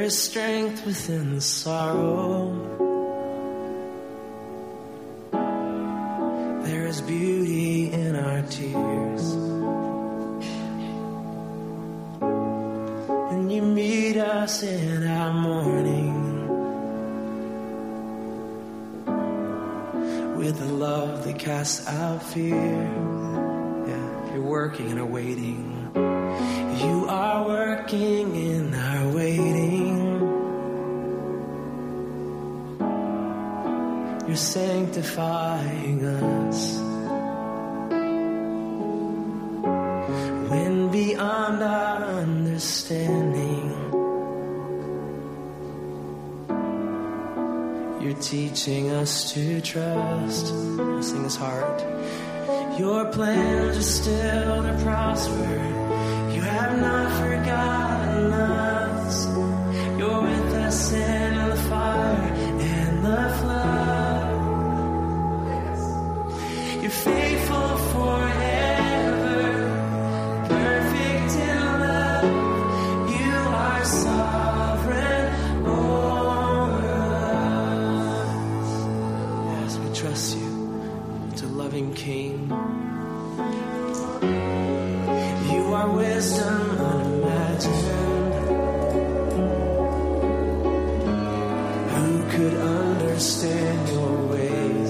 is strength within the sorrow. There is beauty in our tears. And you meet us in our mourning with a love that casts out fear. Yeah, you're working and are waiting. You are working in our waiting. You're sanctifying us. When beyond our understanding, you're teaching us to trust. Sing his heart. Your plans are still to prosper. You have not forgotten us. You're with us in the fire and the flood. You're faithful forever, perfect in love. You are sovereign over us. As we trust you, to loving King. You are wisdom unimagined. Who could understand your ways?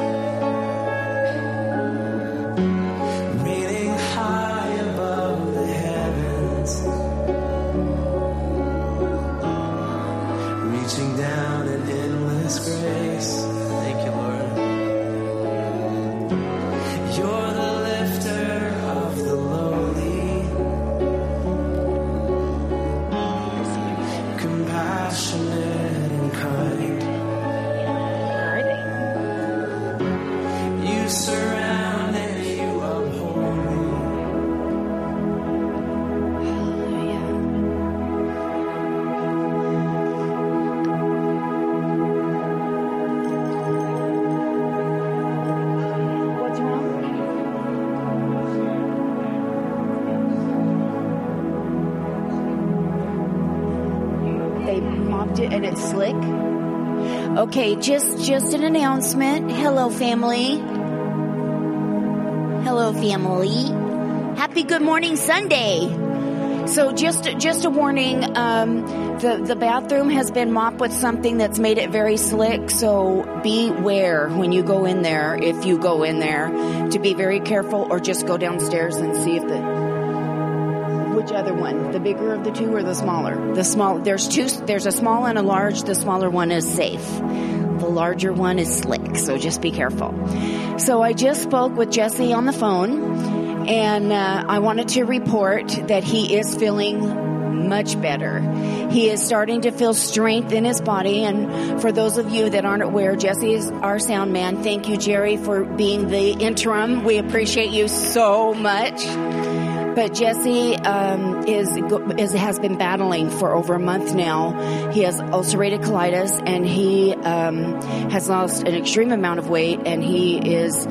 Reigning high above the heavens, reaching down in endless grace. Thank you, Lord. You're the lifter of the lowly, compassionate and kind. You surround and you uphold me. What's wrong? They mopped it and it's slick. Okay, just an announcement. Hello, family. Hello, family. Happy Good Morning Sunday. So just a warning, the bathroom has been mopped with something that's made it very slick, so beware when you go in there, if you go in there, to be very careful, or just go downstairs and see if which other one? The bigger of the two or the smaller? The small, there's two, there's a small and a large. The smaller one is safe. The larger one is slick, so just be careful. So I just spoke with Jesse on the phone, and I wanted to report that he is feeling much better. He is starting to feel strength in his body, and for those of you that aren't aware, Jesse is our sound man. Thank you, Jerry, for being the interim. We appreciate you so much. But Jesse has been battling for over a month now. He has ulcerative colitis, and he has lost an extreme amount of weight, and he is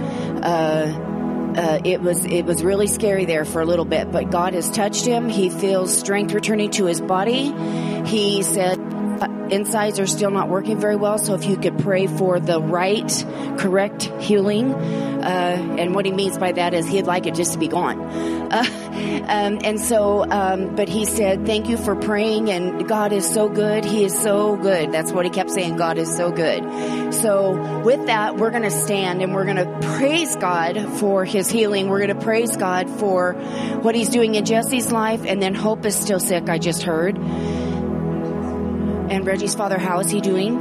it was really scary there for a little bit, but God has touched him. He feels strength returning to his body. He said insides are still not working very well, so if you could pray for the correct healing. And what he means by that is he'd like it just to be gone. But he said, thank you for praying, and God is so good. He is so good. That's what he kept saying. God is so good. So with that, we're going to stand and we're going to praise God for his healing. We're going to praise God for what he's doing in Jesse's life. And then Hope is still sick, I just heard. And Reggie's father, how is he doing?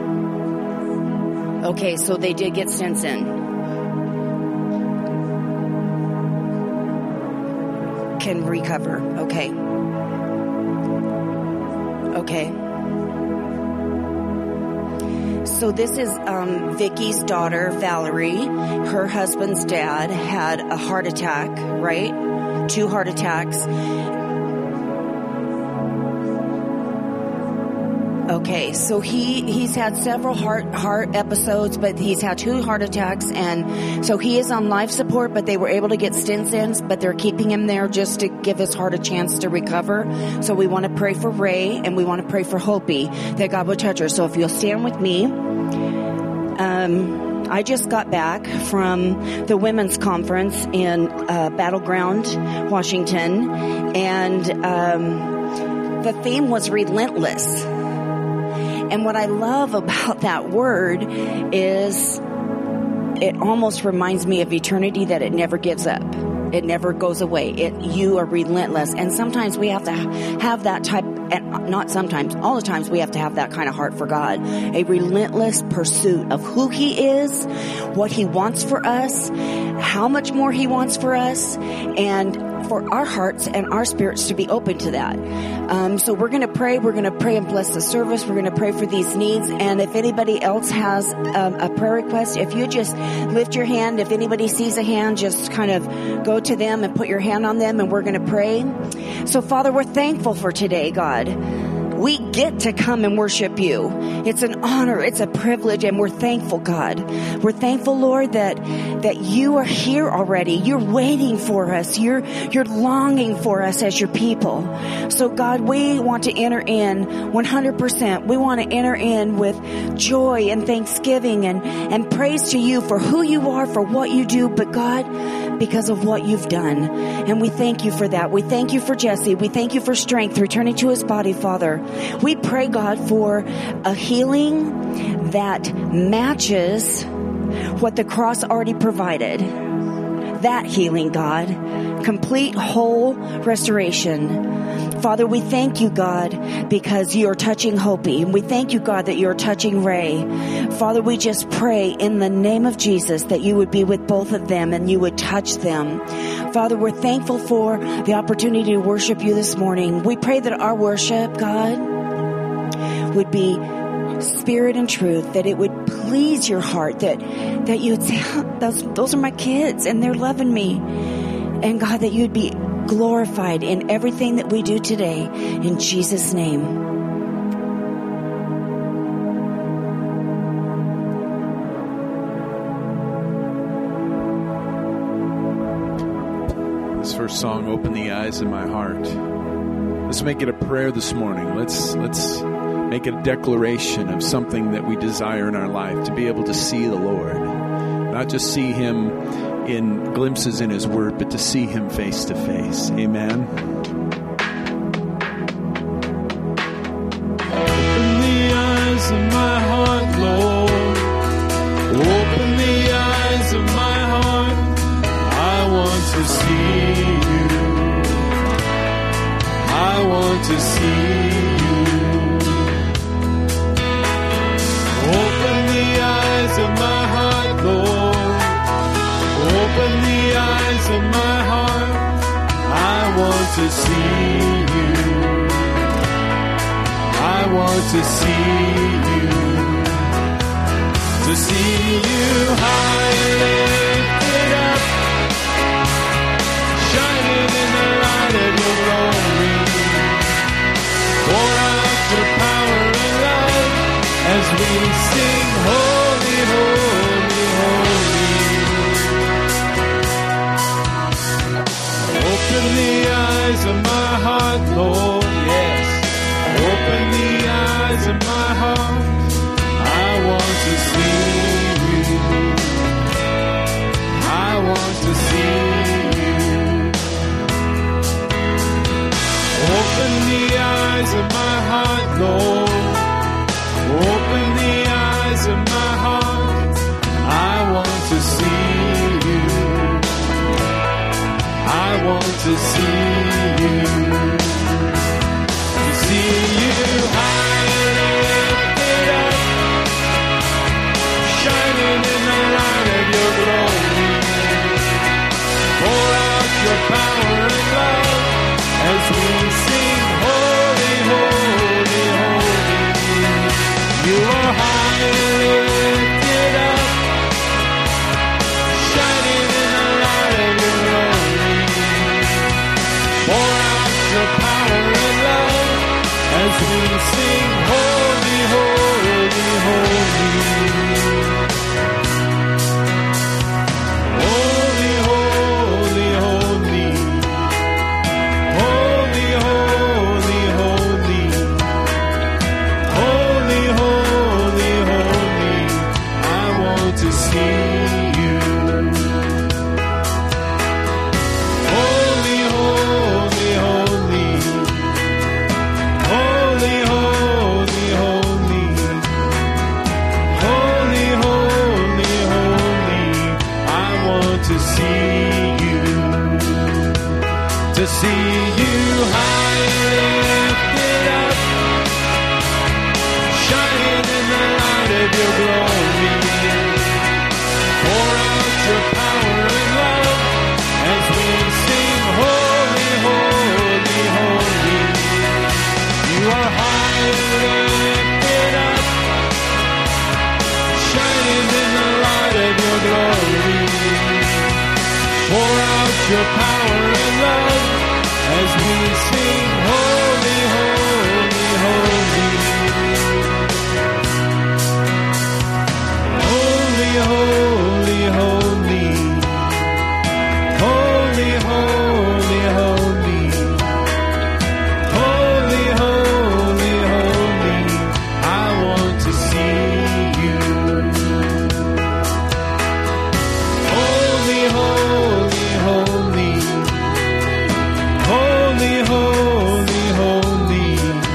Okay, so they did get stents in. Can recover. Okay. So this is Vicky's daughter, Valerie. Her husband's dad had a heart attack, right? 2 heart attacks. Okay, so he's had several heart episodes, but he's had 2 heart attacks, and so he is on life support, but they were able to get stents in, but they're keeping him there just to give his heart a chance to recover. So we want to pray for Ray, and we want to pray for Hopi, that God will touch her. So if you'll stand with me. I just got back from the women's conference in Battleground, Washington, and the theme was relentless. And what I love about that word is it almost reminds me of eternity, that it never gives up. It never goes away. You are relentless. And sometimes we have to have that type, and not sometimes, all the times we have to have that kind of heart for God. A relentless pursuit of who He is, what He wants for us, how much more He wants for us, and for our hearts and our spirits to be open to that. So we're going to pray. We're going to pray and bless the service. We're going to pray for these needs. And if anybody else has a prayer request, if you just lift your hand, if anybody sees a hand, just kind of go to them and put your hand on them, and we're going to pray. So Father, we're thankful for today, God. We get to come and worship you. It's an honor. It's a privilege, and we're thankful, God. We're thankful, Lord, that you are here already. You're waiting for us. You're longing for us as your people. So, God, we want to enter in 100%. We want to enter in with joy and thanksgiving and praise to you for who you are, for what you do, but God, because of what you've done. And we thank you for that. We thank you for Jesse. We thank you for strength returning to his body, Father. We pray, God, for a healing that matches what the cross already provided. That healing, God. Complete, whole restoration. Father, we thank you, God, because you are touching Hopi. And we thank you, God, that you are touching Ray. Father, we just pray in the name of Jesus that you would be with both of them and you would touch them. Father, we're thankful for the opportunity to worship you this morning. We pray that our worship, God, would be spirit and truth, that it would please your heart, that you would say, those are my kids and they're loving me. And God, that you'd be glorified in everything that we do today. In Jesus' name. First song, Open the Eyes of My Heart. Let's make it a prayer this morning. Let's make it a declaration of something that we desire in our life, to be able to see the Lord. Not just see Him in glimpses in His Word, but to see Him face to face. Amen. Open the eyes of my heart, Lord. Open the eyes of my heart. I want to see you. I want to see you. Open the eyes of my heart, Lord. Open the eyes of my heart. I want to see you. I want to see you. To see you high and lifted up, shining in the light of your glory. Pour out your power and love as we sing, holy, holy, holy. Open the eyes of my heart, Lord, yes. Open the eyes of my heart. I want to see you. I want to see you. Open the eyes of my heart, Lord. Open the eyes of my heart. I want to see you. I want to see you. To see you high and lifted up, shining in the light of your glory. Pour out your power and love as we sing, holy, holy, holy. You are high and lifted up, shining in the light of your glory. Pour out your power and love as we sing, holy, you. Holy, holy, holy. Holy, holy, holy. Holy, holy, holy. I want to see you. To see you high and lifted up, shining in the light of your glory. Pour out your power and love as we sing holy, holy, holy. You are high and lifted up, shining in the light of your glory. Pour out your power and love as we sing holy, holy, holy. Holy, holy, holy. Holy, holy, holy. Holy, holy, holy. I want to see you. Holy, holy, holy. Holy, holy, holy.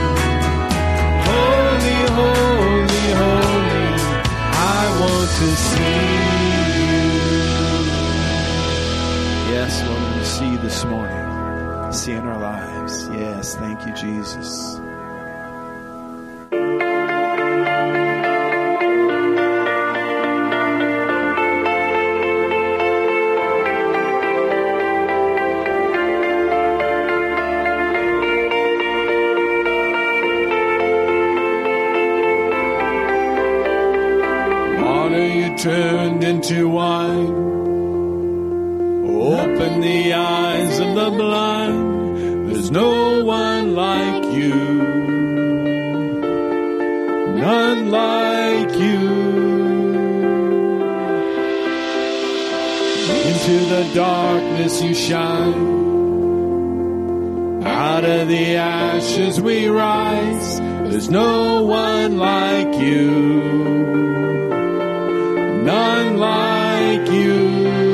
Holy, holy, holy. I want to see you. Yes, Lord, we want to see you this morning. See in our lives. Yes, thank you, Jesus. Water you turned into wine. Open the eyes of the blind. There's no one like you. None like you. Into the darkness you shine. Out of the ashes we rise. There's no one like you. None like you.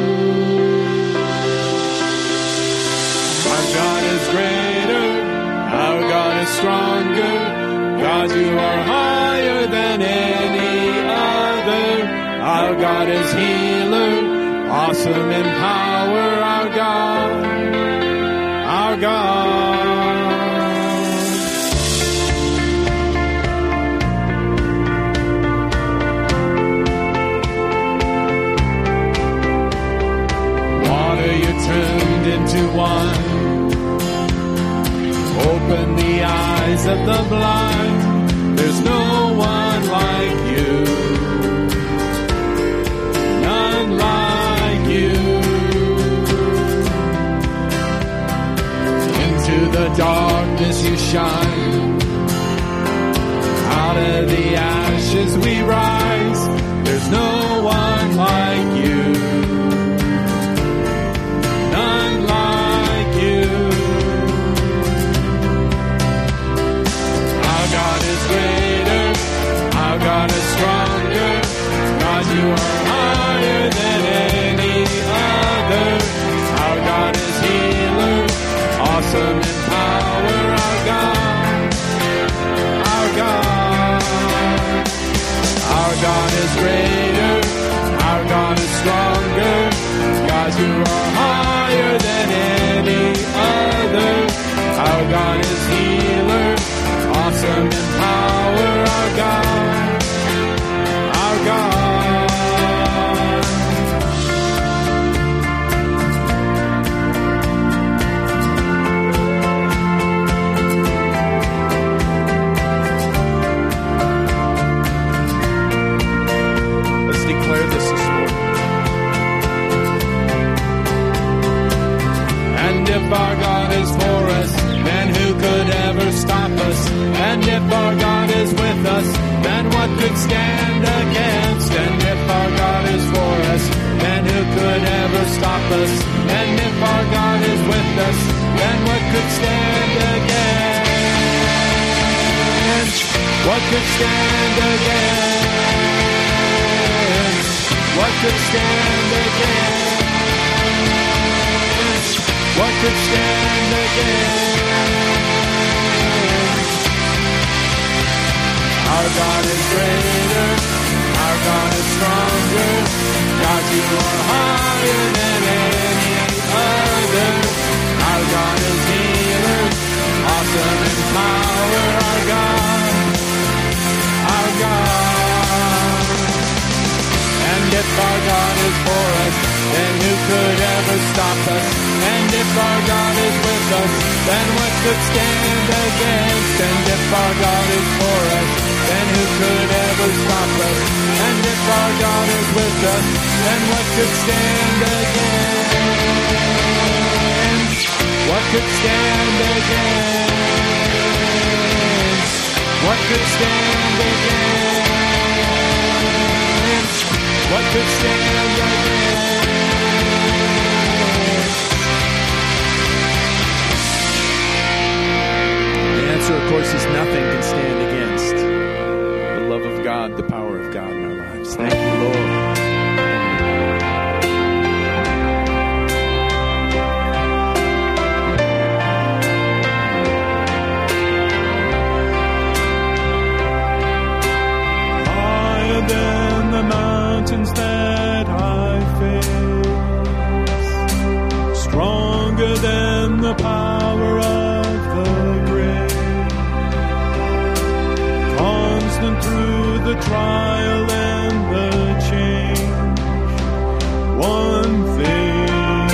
Our God is greater, our God is stronger. God, you are higher than any other. Our God is healer, awesome in power. Our God, our God. Turned into wine. Open the eyes of the blind. There's no one like you. None like you. Into the darkness you shine. Out of the ashes we rise. There's no one like you. None like you. Our God is greater, our God is stronger. God, you are higher than any other. Our God is healer, awesome in power. Our God, our God. Our God is greater, our God is stronger. God, you are higher than any other. Our God is healer, awesome in power. Our God, our God. Let's declare this morning. And if our God is for us, then who could ever stop us? And if our God is with us, then what could stand against? And if our God is for us, then who could ever stop us? And if our God is with us, then what could stand against? What could stand against? What could stand against? What could stand against? Our God is greater. Our God is stronger. God, you are higher than any other. Our God is healer. Awesome in power. Our God. Our God. And if our God is for us, then who could ever stop us? And if our God is with us, then what could stand against? And if our God is for us, then who could ever stop us? And if our God is with us, then what could stand against? What could stand against? What could stand against? What could stand against? The answer, of course, is nothing can stand against the love of God, the power of God in our lives. Thank you, Lord. Higher than the mountains that I face, stronger than the power of the grave, constant through the trial and the change. One thing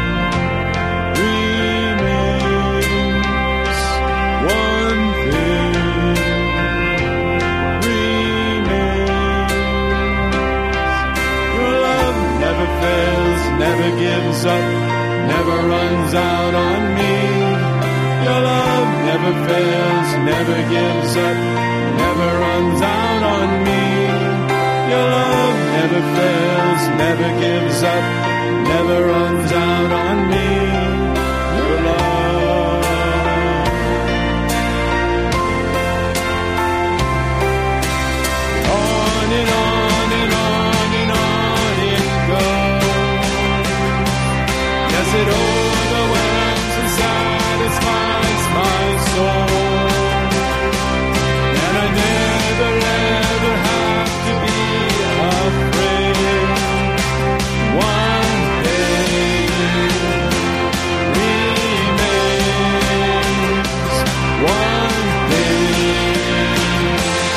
remains. One thing remains. Your love never fails, never gives up, never runs out on me. Your love never fails, never gives up, never runs out on me. Your love never fails, never gives up, never runs out on me. Your love. On and on and on and on it goes. Yes, it overwhelms and satisfies my soul. And I never ever have to be afraid. One thing remains. One thing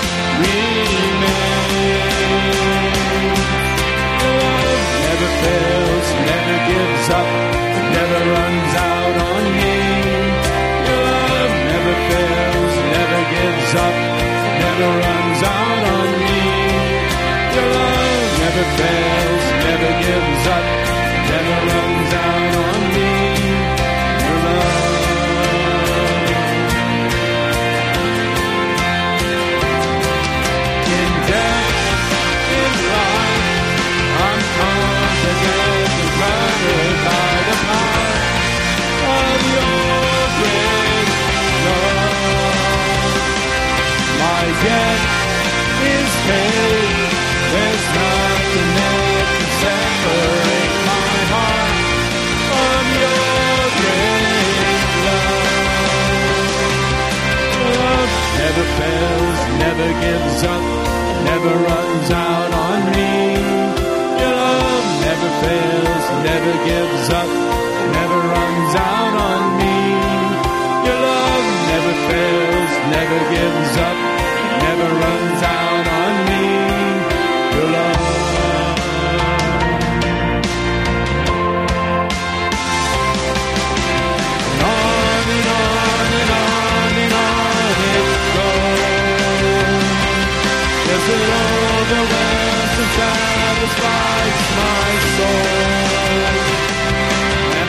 remains. Love never fails, never gives up, never runs out on me. Your love never fails, never gives up, never runs out on me. Your love never fails, never gives up, never runs out on me. Your love. In death, in life, I'm confident and covered by the power of your great love. My debt is paid. There's nothing that can separate my heart from your great love. Love never fails, never gives up, never runs out on me. Your love never fails, never gives up, never runs out on me. Your love never fails, never gives up, never runs out on me. Your love. And on and on and on and on it goes. Yes, it overwhelms and satisfies my soul.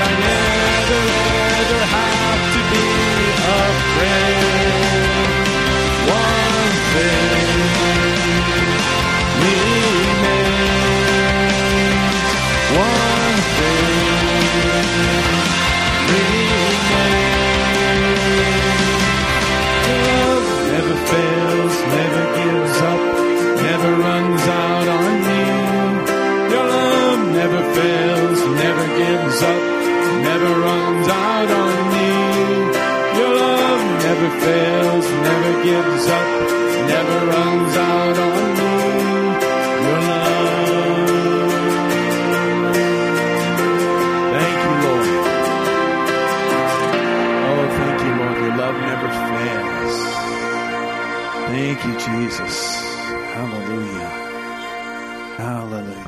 fails, never gives up, never runs out on me. Your love never fails, never gives up, never runs out on me. Your love. Thank you, Lord. Oh, thank you, Lord. Your love never fails. Thank you, Jesus. Hallelujah. Hallelujah.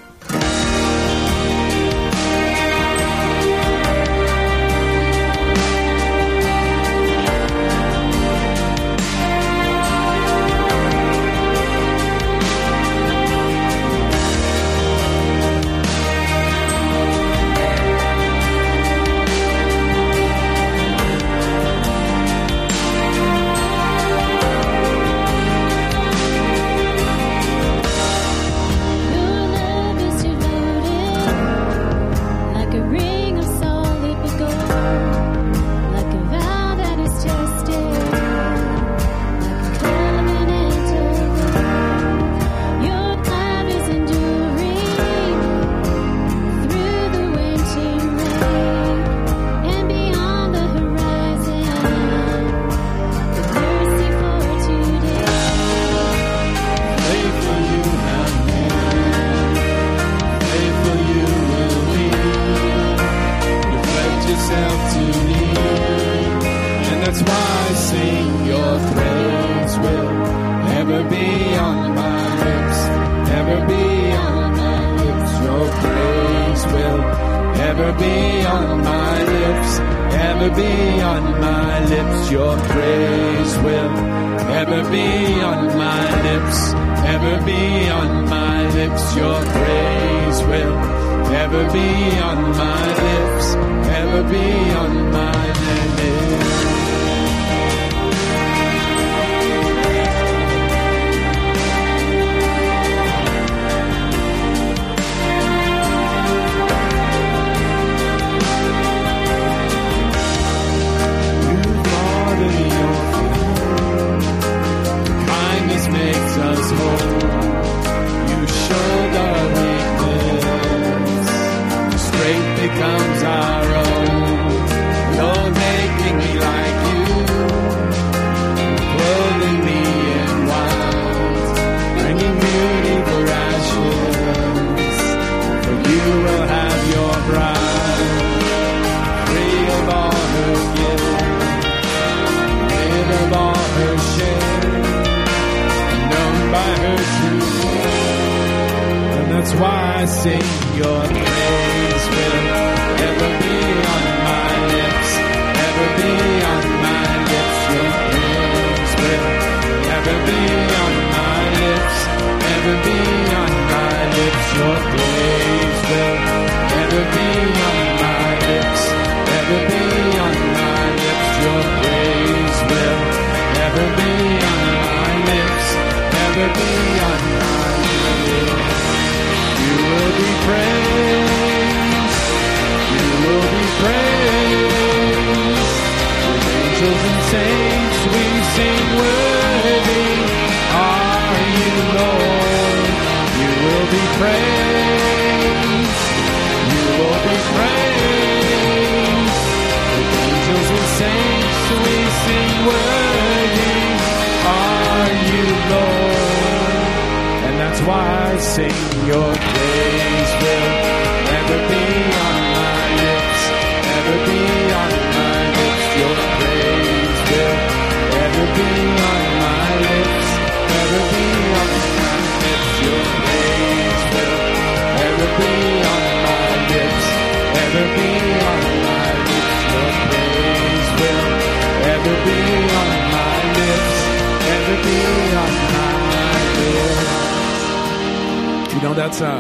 That's a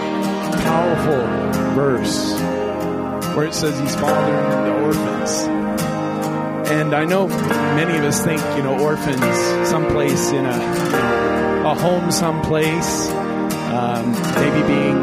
powerful verse where it says he's fathering the orphans. And I know many of us think, orphans someplace in a home someplace, maybe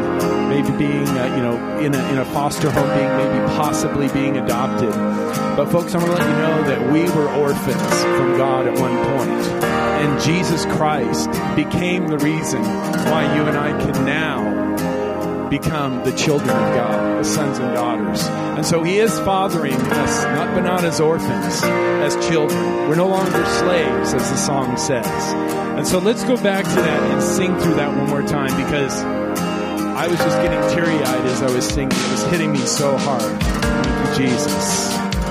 being in a foster home, maybe possibly being adopted. But folks, I want to let you know that we were orphans from God at one point. And Jesus Christ became the reason why you and I can now become the children of God, the sons and daughters. And so he is fathering us, but not as orphans, as children. We're no longer slaves, as the song says. And so let's go back to that and sing through that one more time, because I was just getting teary-eyed as I was singing. It was hitting me so hard. Thank you, Jesus.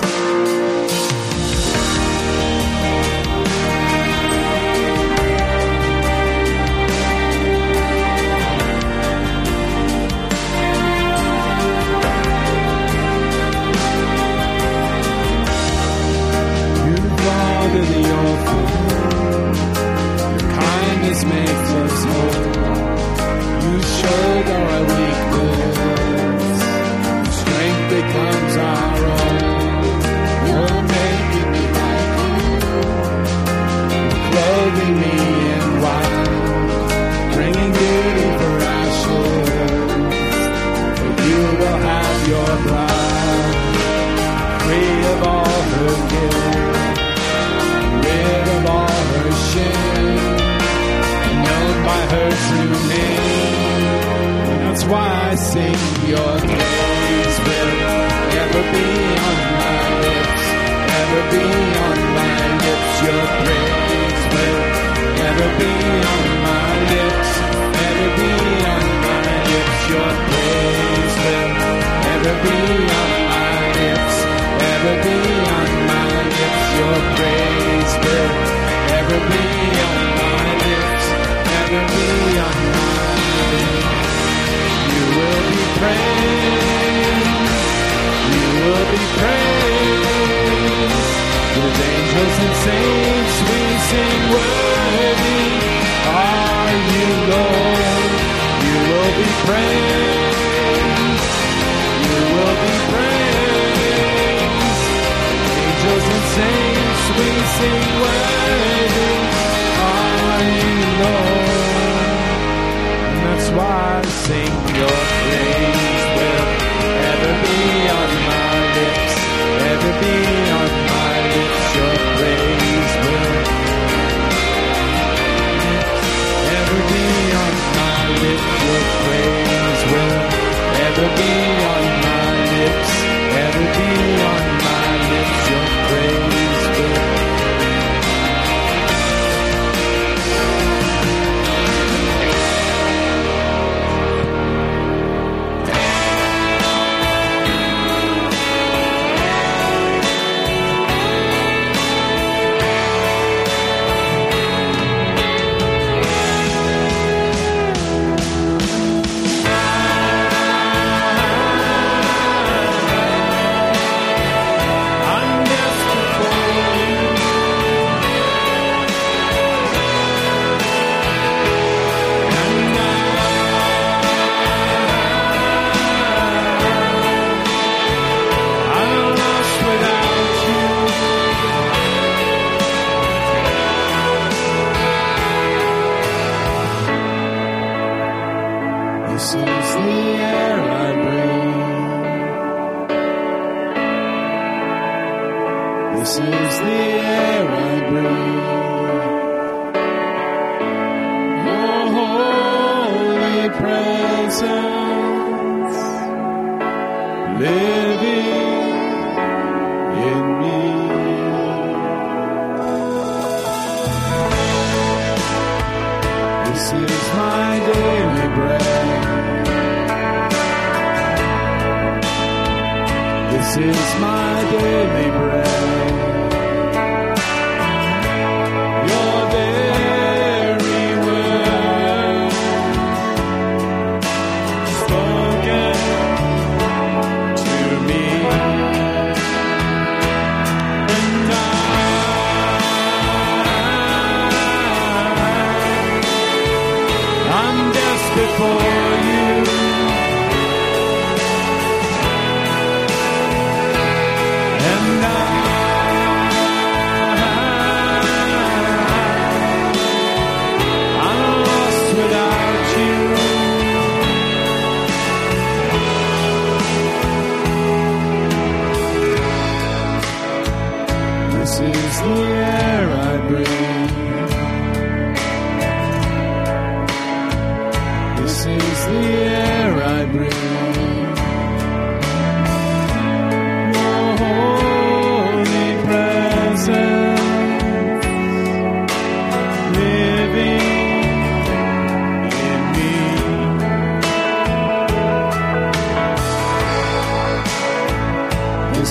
Makes us whole. You showed our weakness. Strength becomes our own. You're making me like you. Clothing me in white, bringing beauty for ashes. For you will have your bride, free of all her guilt, rid of all her shame, by her true name. And that's why I sing your praise will ever be on my lips, ever be on my lips. Your praise will ever be on my lips, ever be on my lips. Your praise will ever be on my lips, ever be on my lips. Your praise will ever be on my lips, ever be on my lips. You will be praised, you will be praised. With angels and saints we sing, worthy are you, Lord. You will be praised, you will be praised. Angels and saints we sing, worthy are you, Lord. And that's why I sing your praise will ever be on my lips, ever be on my lips. Your praise will ever be on my lips. Your praise will ever be on my lips, ever be on my lips. Your praise will.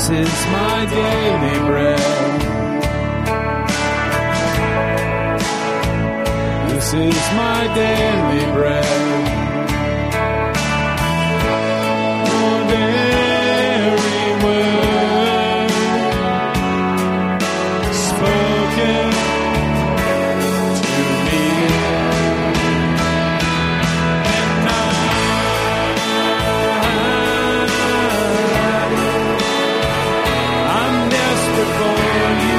This is my daily bread. This is my daily bread. Lord, every word spoken to me, and I'm desperate for you.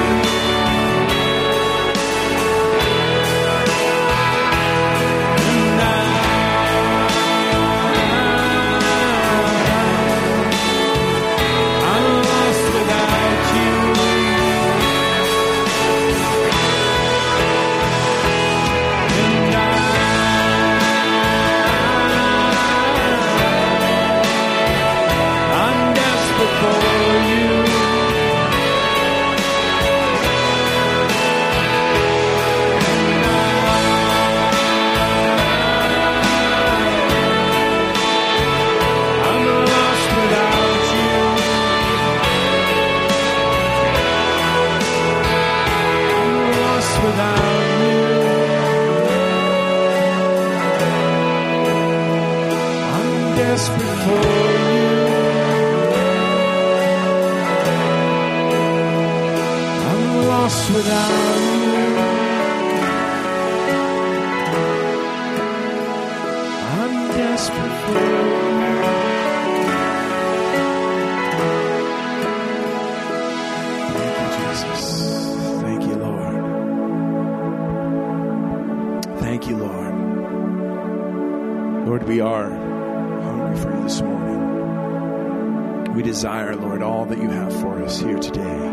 Lord, we are hungry for you this morning. We desire, Lord, all that you have for us here today.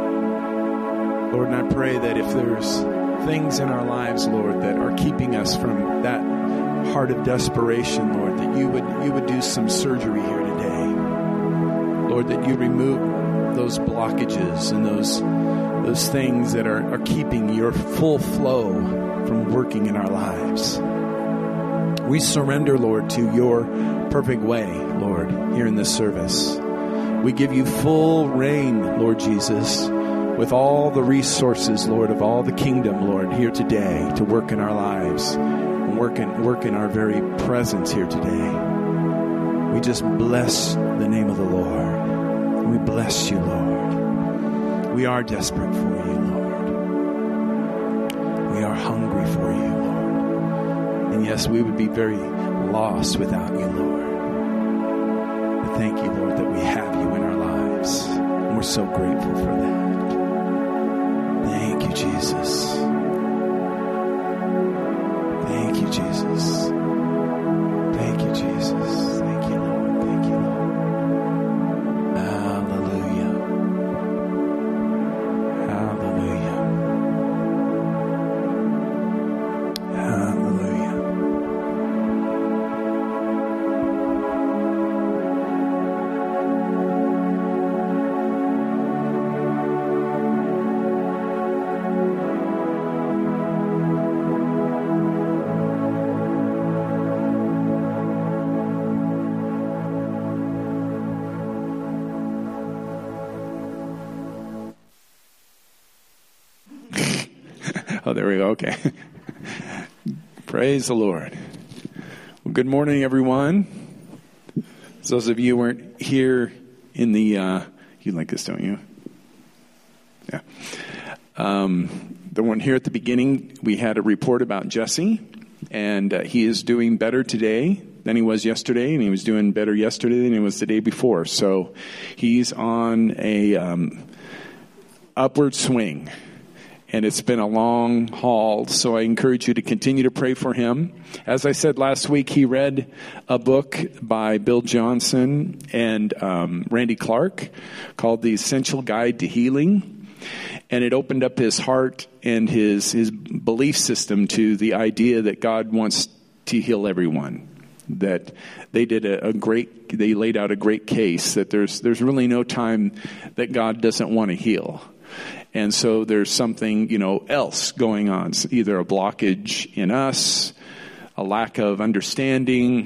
Lord, and I pray that if there's things in our lives, Lord, that are keeping us from that heart of desperation, Lord, that you would do some surgery here today. Lord, that you remove those blockages and those things that are keeping your full flow from working in our lives. We surrender, Lord, to your perfect way, Lord, here in this service. We give you full reign, Lord Jesus, with all the resources, Lord, of all the kingdom, Lord, here today to work in our lives and work in our very presence here today. We just bless the name of the Lord. We bless you, Lord. We are desperate for you, Lord. We are hungry for you, Lord. And yes, we would be very lost without you, Lord. But thank you, Lord, that we have you in our lives. And we're so grateful for that. Thank you, Jesus. Thank you, Jesus. Thank you, Jesus. Thank you, Lord. Thank you, Lord. Hallelujah. Hallelujah. Hallelujah. Oh, there we go. Okay. Praise the Lord. Well, good morning, everyone. Those of you who weren't here in the, you like this, don't you? Yeah. The one here at the beginning, we had a report about Jesse, and he is doing better today than he was yesterday, and he was doing better yesterday than he was the day before. So he's on a upward swing. And it's been a long haul, so I encourage you to continue to pray for him. As I said last week, he read a book by Bill Johnson and Randy Clark called The Essential Guide to Healing. And it opened up his heart and his belief system to the idea that God wants to heal everyone. That they did they laid out a great case that there's really no time that God doesn't want to heal. And so there's something, else going on. It's either a blockage in us, a lack of understanding,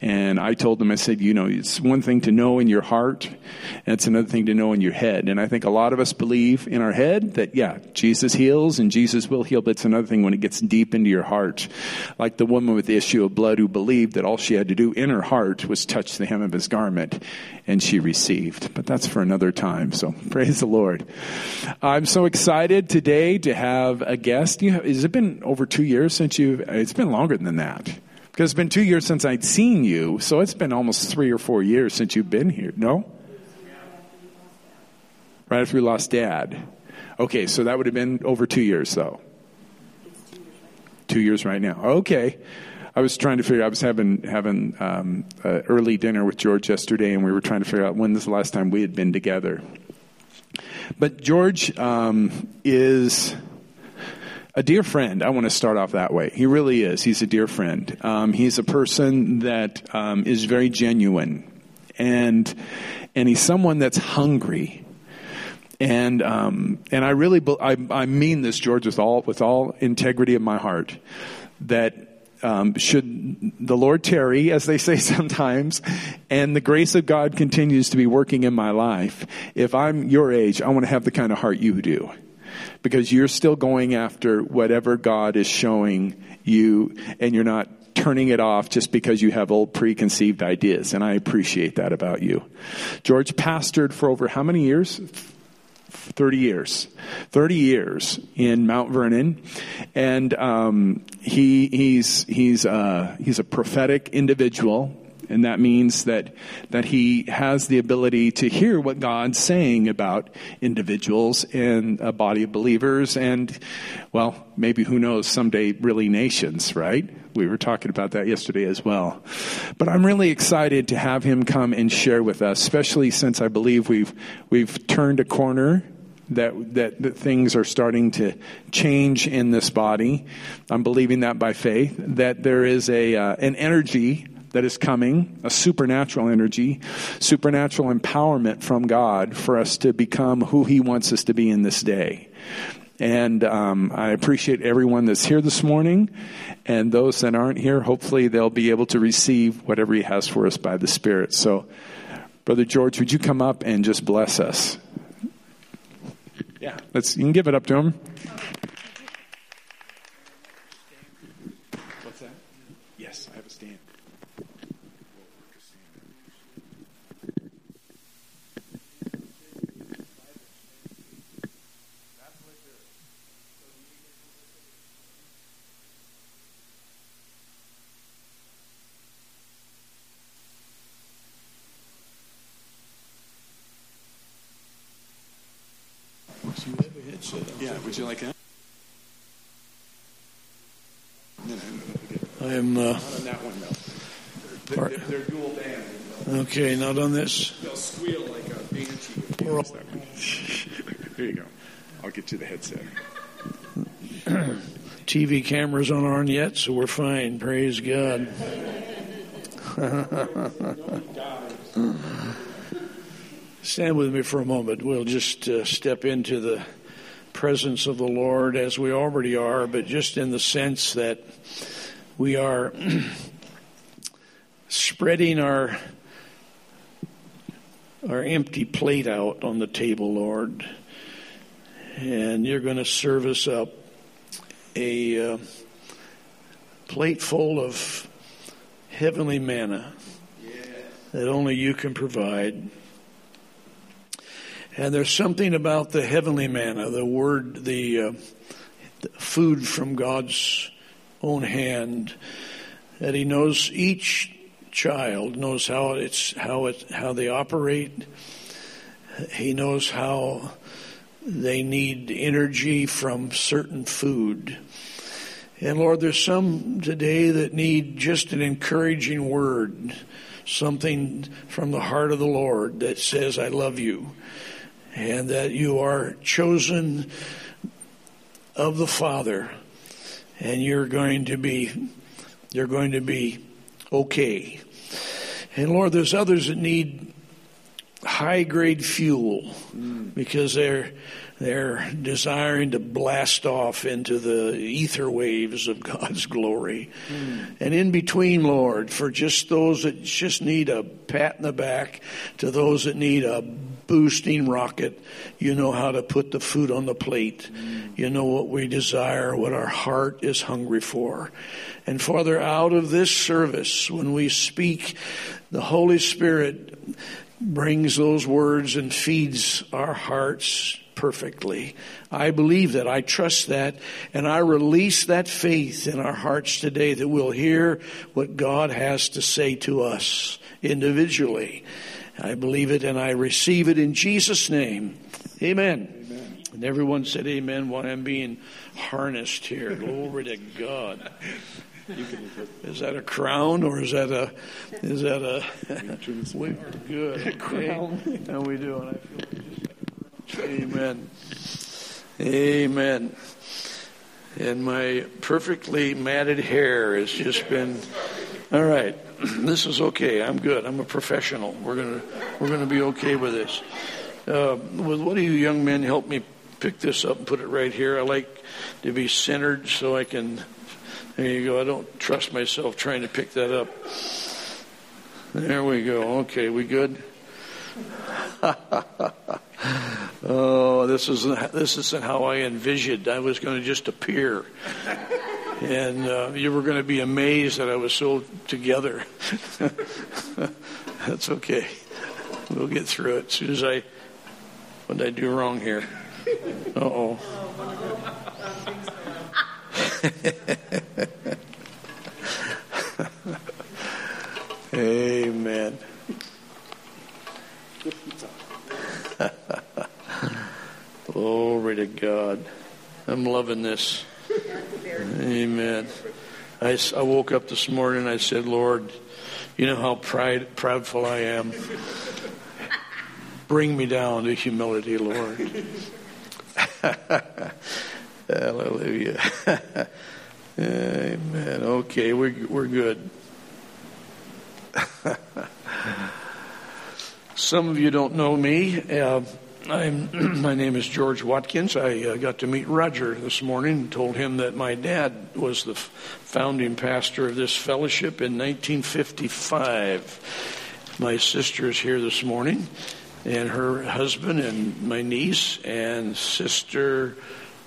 And I told them, I said, it's one thing to know in your heart, and it's another thing to know in your head. And I think a lot of us believe in our head that, Jesus heals and Jesus will heal, but it's another thing when it gets deep into your heart. Like the woman with the issue of blood who believed that all she had to do in her heart was touch the hem of his garment, and she received. But that's for another time, so praise the Lord. I'm so excited today to have a guest. Has it been over 2 years since it's been longer than that. Because it's been 2 years since I'd seen you, so it's been almost 3 or 4 years since you've been here. No? Right after we lost Dad. Okay, so that would have been over 2 years, though. 2 years right now. Okay. I was trying to figure. I was having early dinner with George yesterday, and we were trying to figure out when was the last time we had been together. But George is a dear friend. I want to start off that way. He really is. He's a dear friend. He's a person that is very genuine, and he's someone that's hungry. And I really I mean this, George, with all integrity of my heart, that should the Lord tarry, as they say sometimes, and the grace of God continues to be working in my life, if I'm your age, I want to have the kind of heart you do. Because you're still going after whatever God is showing you, and you're not turning it off just because you have old preconceived ideas. And I appreciate that about you. George pastored for over how many years? 30 years. 30 years in Mount Vernon. And he's a prophetic individual. And that means that he has the ability to hear what God's saying about individuals and a body of believers and, well, maybe, who knows, someday really nations, right? We were talking about that yesterday as well. But I'm really excited to have him come and share with us, especially since I believe we've turned a corner, that things are starting to change in this body. I'm believing that by faith, that there is an energy that is coming, a supernatural energy, supernatural empowerment from God for us to become who he wants us to be in this day. And I appreciate everyone that's here this morning, and those that aren't here, hopefully they'll be able to receive whatever he has for us by the Spirit. So, Brother George, would you come up and just bless us? Yeah, you can give it up to him. What's that? Yes, I have a stand. Yeah, would you like that? I am. Not on that one, though. They're dual band. Okay, not on this. They'll squeal like a banshee. There you go. I'll get you the headset. TV cameras aren't on yet, so we're fine. Praise God. Stand with me for a moment. We'll just step into the presence of the Lord as we already are, but just in the sense that we are spreading our empty plate out on the table, Lord. And you're going to serve us up a plate full of heavenly manna that only you can provide. And there's something about the heavenly manna, the word, the food from God's own hand, that he knows each child knows how they operate. He knows how they need energy from certain food. And Lord, there's some today that need just an encouraging word, something from the heart of the Lord that says, I love you, and that you are chosen of the Father, and you're going to be okay. And Lord, there's others that need high-grade fuel because they're desiring to blast off into the ether waves of God's glory. And in between, Lord, for just those that just need a pat in the back to those that need a boosting rocket, you know how to put the food on the plate. You know what we desire, what our heart is hungry for. And Father, out of this service, when we speak, the Holy Spirit brings those words and feeds our hearts perfectly. I believe that. I trust that. And I release that faith in our hearts today that we'll hear what God has to say to us individually. I believe it and I receive it in Jesus' name. Amen. Amen. And everyone said amen while I'm being harnessed here. Glory to God. Is that a crown or is that a we are good. Crown. How we doing? I feel amen. Amen. And my perfectly matted hair has just been all right. This is okay. I'm good. I'm a professional. We're gonna be okay with this. Will one of you young men help me pick this up and put it right here? I like to be centered so I can. There you go. I don't trust myself trying to pick that up. There we go. Okay, we good? Oh, this isn't how I envisioned. I was going to just appear. And you were going to be amazed that I was so together. That's okay. We'll get through it. As soon as what did I do wrong here? Uh-oh. Amen. Glory to God. I'm loving this. Amen. I woke up this morning and I said, Lord, you know how proudful I am. Bring me down to humility, Lord. Hallelujah. Amen. Okay, we're good. Some of you don't know me. My name is George Watkins. I got to meet Roger this morning and told him that my dad was the founding pastor of this fellowship in 1955. My sister is here this morning, and her husband and my niece and sister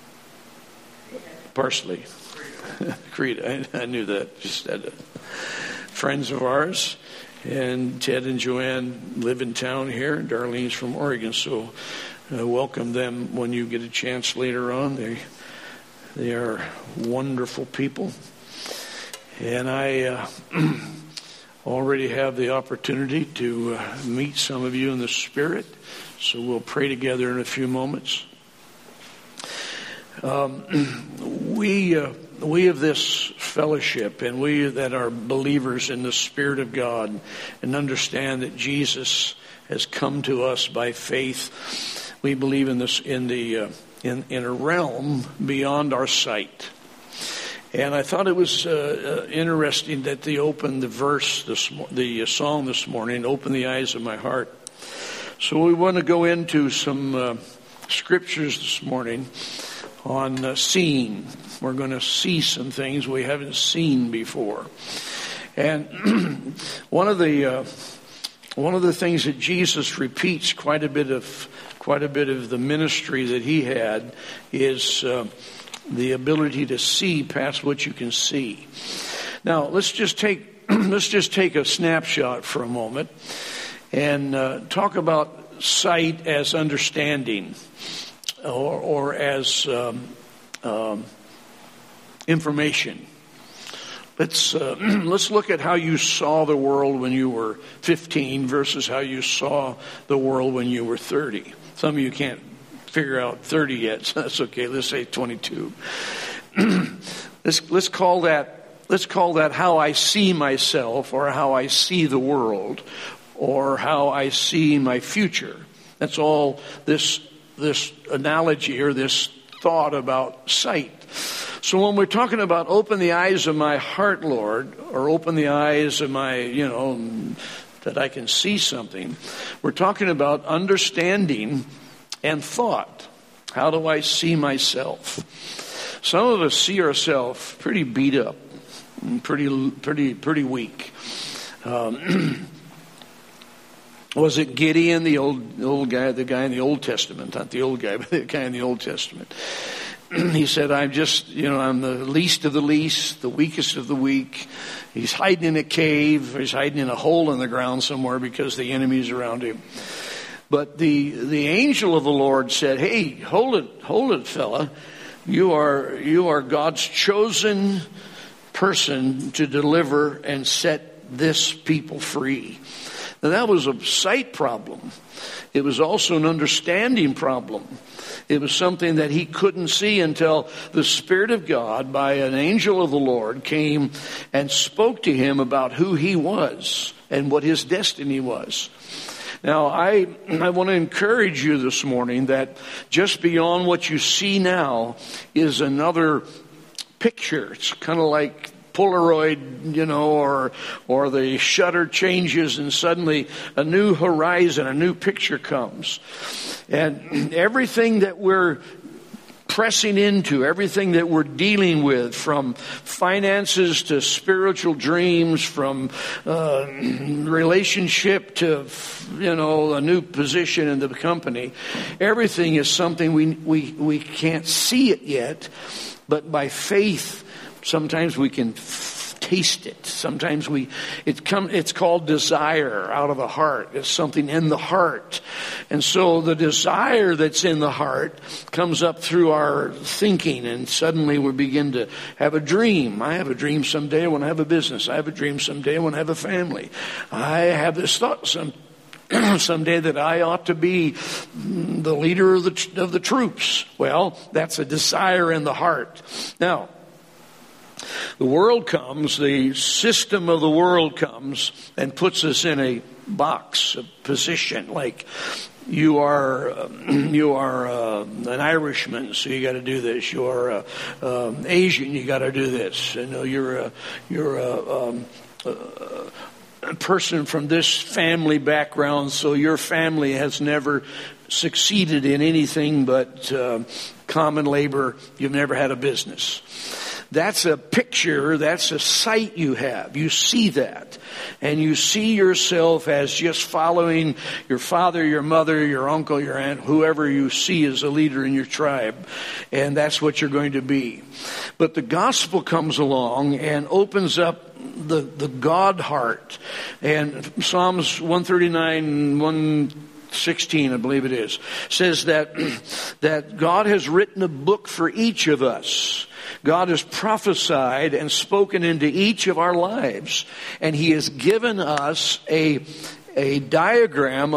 Parsley. Creed. I knew that. Just had friends of ours. And Ted and Joanne live in town here. Darlene's from Oregon, so welcome them when you get a chance later on. They are wonderful people. And I already have the opportunity to meet some of you in the Spirit, so we'll pray together in a few moments. We have this fellowship, and we that are believers in the Spirit of God and understand that Jesus has come to us by faith. We believe in this in a realm beyond our sight. And I thought it was interesting that they opened the song this morning, "Open the Eyes of My Heart." So we want to go into some scriptures this morning on seeing. We're going to see some things we haven't seen before. And one of the things that Jesus repeats quite a bit of the ministry that he had is the ability to see past what you can see. Now let's just take a snapshot for a moment and talk about sight as understanding, or as information. Let's look at how you saw the world when you were 15 versus how you saw the world when you were 30. Some of you can't figure out 30 yet, so that's okay. Let's say 22. Let's call that how I see myself, or how I see the world, or how I see my future. That's all this analogy or this thought about sight. So when we're talking about open the eyes of my heart, Lord, or open the eyes of my, that I can see something. We're talking about understanding and thought. How do I see myself? Some of us see ourselves pretty beat up, and pretty weak. Was it Gideon, the old guy, the guy in the Old Testament? Not the old guy, but the guy in the Old Testament. He said, I'm the least of the least, the weakest of the weak. He's hiding in a cave. He's hiding in a hole in the ground somewhere because the enemy's around him. But the angel of the Lord said, hey, hold it, fella. You are God's chosen person to deliver and set this people free. Now that was a sight problem. It was also an understanding problem. It was something that he couldn't see until the Spirit of God, by an angel of the Lord, came and spoke to him about who he was and what his destiny was. Now, I want to encourage you this morning that just beyond what you see now is another picture. It's kind of like Polaroid, or the shutter changes and suddenly a new horizon, a new picture comes. And everything that we're pressing into, everything that we're dealing with, from finances to spiritual dreams, from relationship to, a new position in the company, everything is something we can't see it yet, but by faith, sometimes we can taste it. Sometimes it's called desire out of the heart. It's something in the heart. And so the desire that's in the heart comes up through our thinking, and suddenly we begin to have a dream. I have a dream someday I want to have a business. I have a dream someday I want to have a family. I have this thought someday that I ought to be the leader of the troops. Well, that's a desire in the heart. Now, the world comes, the system of the world comes and puts us in a box, a position, like you are an Irishman, so you got to do this. You are Asian, you got to do this. You're a person from this family background, so your family has never succeeded in anything but common labor. You've never had a business. That's a picture, that's a sight you have. You see that. And you see yourself as just following your father, your mother, your uncle, your aunt, whoever you see as a leader in your tribe. And that's what you're going to be. But the gospel comes along and opens up the God heart. And Psalms 139, 116, I believe it is, says that God has written a book for each of us. God has prophesied and spoken into each of our lives, and He has given us a diagram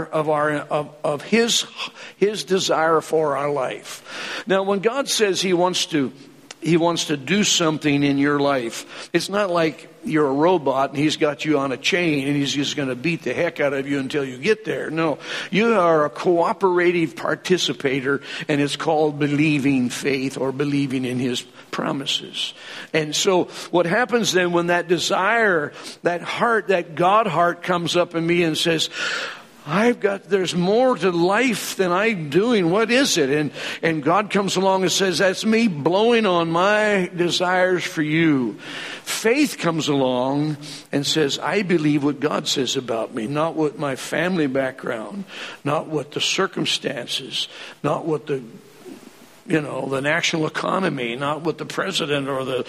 of His desire for our life. Now, when God says He wants to do something in your life, it's not like you're a robot and He's got you on a chain and He's just going to beat the heck out of you until you get there. No, you are a cooperative participator, and it's called believing faith or believing in His promises. And so what happens then when that desire, that heart, that God heart comes up in me and says, there's more to life than I'm doing. What is it? And God comes along and says, that's me blowing on my desires for you. Faith comes along and says, I believe what God says about me, not what my family background, not what the circumstances, not what the national economy, not what the president or the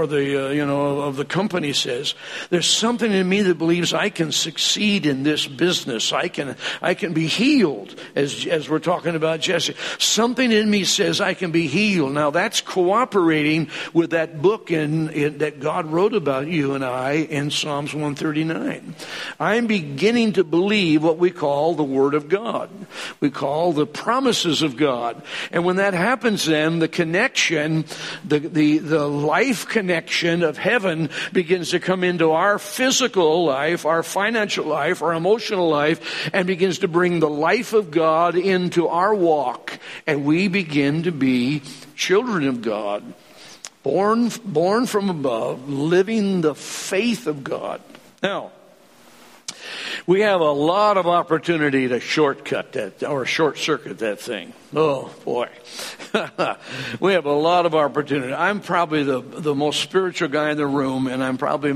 of the company says. There's something in me that believes I can succeed in this business. I can be healed, as we're talking about Jesse. Something in me says I can be healed. Now that's cooperating with that book that God wrote about you and I in Psalms 139. I'm beginning to believe what we call the Word of God. We call the promises of God. And when that happens, then the connection, the life connection of heaven begins to come into our physical life, our financial life, our emotional life, and begins to bring the life of God into our walk. And we begin to be children of God, born from above, living the faith of God. Now, We have a lot of opportunity to shortcut that or short circuit that thing. Oh boy. We have a lot of opportunity. I'm probably the most spiritual guy in the room, and I'm probably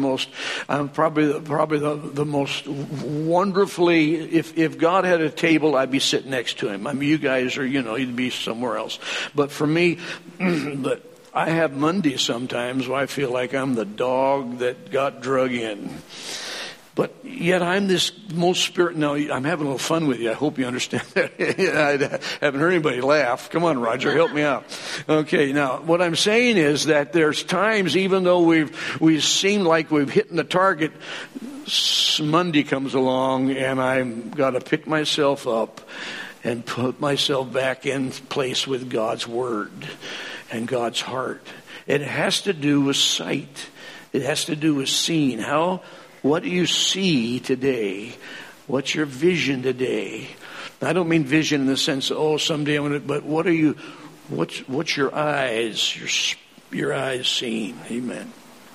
the most wonderfully, if God had a table, I'd be sitting next to him. I mean, you guys are, you'd be somewhere else. But for me, but I have Mondays sometimes where I feel like I'm the dog that got drug in. But yet I'm this most spirit. No, I'm having a little fun with you. I hope you understand that. I haven't heard anybody laugh. Come on, Roger, help me out. Okay, now what I'm saying is that there's times, even though we seem like we've hit the target, Monday comes along and I've got to pick myself up and put myself back in place with God's Word and God's heart. It has to do with sight. It has to do with seeing. What do you see today? What's your vision today? I don't mean vision in the sense of, someday I'm going to, but what's your eyes, your eyes seeing? Amen.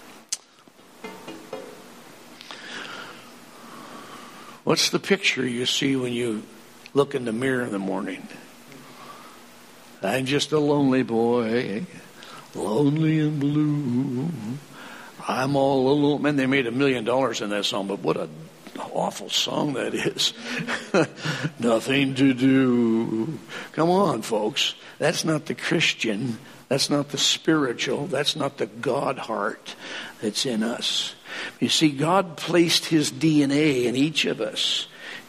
What's the picture you see when you look in the mirror in the morning? I'm just a lonely boy, lonely and blue. I'm all alone. Man, they made $1 million in that song, but what an awful song that is. Nothing to do. Come on, folks. That's not the Christian. That's not the spiritual. That's not the God heart that's in us. You see, God placed his DNA in each of us.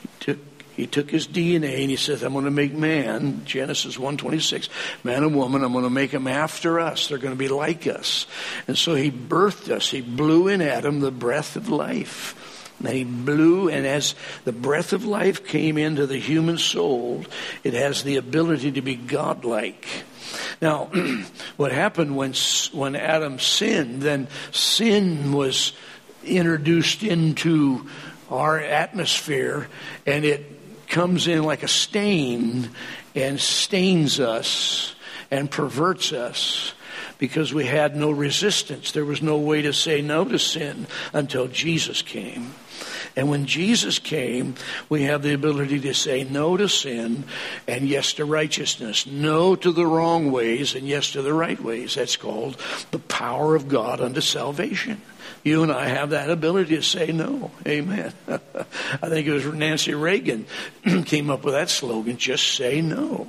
He took his DNA and he says, I'm going to make man, Genesis 1:26, man and woman, I'm going to make them after us. They're going to be like us. And so he birthed us. He blew in Adam the breath of life. And he blew, and as the breath of life came into the human soul, it has the ability to be godlike. Now, what happened when Adam sinned, then sin was introduced into our atmosphere, and it comes in like a stain and stains us and perverts us because we had no resistance. There was no way to say no to sin until Jesus came. And when Jesus came, we have the ability to say no to sin and yes to righteousness, no to the wrong ways and yes to the right ways. That's called the power of God unto salvation. You and I have that ability to say no. Amen. I think it was Nancy Reagan came up with that slogan, just say no.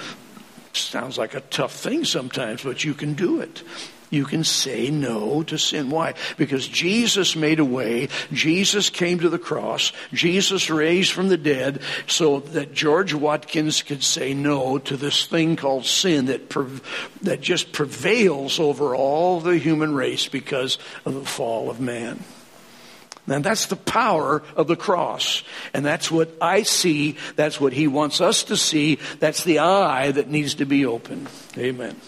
Sounds like a tough thing sometimes, but you can do it. You can say no to sin. Why? Because Jesus made a way. Jesus came to the cross. Jesus raised from the dead so that George Watkins could say no to this thing called sin that just prevails over all the human race because of the fall of man. And that's the power of the cross. And that's what I see. That's what he wants us to see. That's the eye that needs to be open. Amen.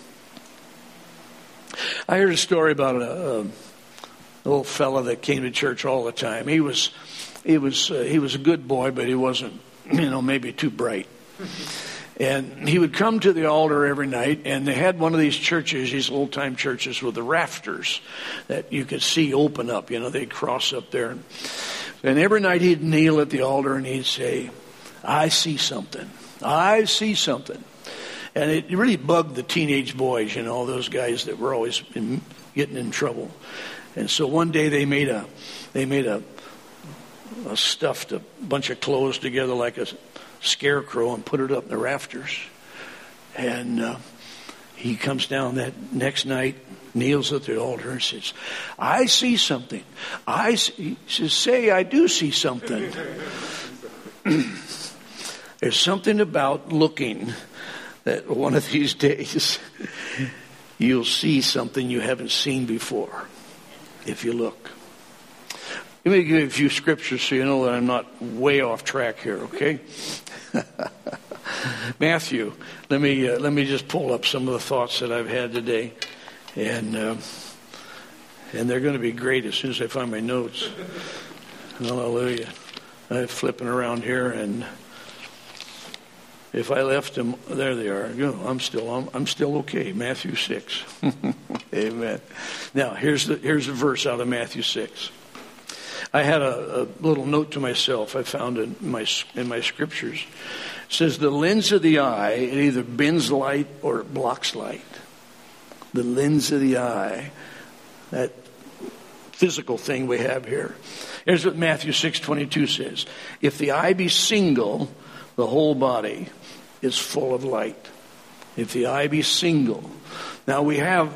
I heard a story about an old fella that came to church all the time. He was a good boy, but he wasn't, maybe too bright. And he would come to the altar every night, and they had one of these churches, these old-time churches with the rafters that you could see open up. They'd cross up there. And every night he'd kneel at the altar and he'd say, I see something. I see something. And it really bugged the teenage boys, those guys that were always getting in trouble. And so one day they made a stuffed a bunch of clothes together like a scarecrow and put it up in the rafters. And he comes down that next night, kneels at the altar and says, I see something. He says, say I do see something. There's something about looking that one of these days you'll see something you haven't seen before if you look. Let me give you a few scriptures so you know that I'm not way off track here, okay? Matthew, let me just pull up some of the thoughts that I've had today, and they're going to be great as soon as I find my notes. Hallelujah! I'm flipping around here, and if I left them, there they are. I'm still okay. Matthew 6. Amen. Now here's a verse out of Matthew 6. I had a little note to myself I found in my scriptures. It says the lens of the eye, it either bends light or it blocks light. The lens of the eye, that physical thing we have here. Here's what Matthew 6:22 says. If the eye be single, the whole body is full of light. If the eye be single. Now we have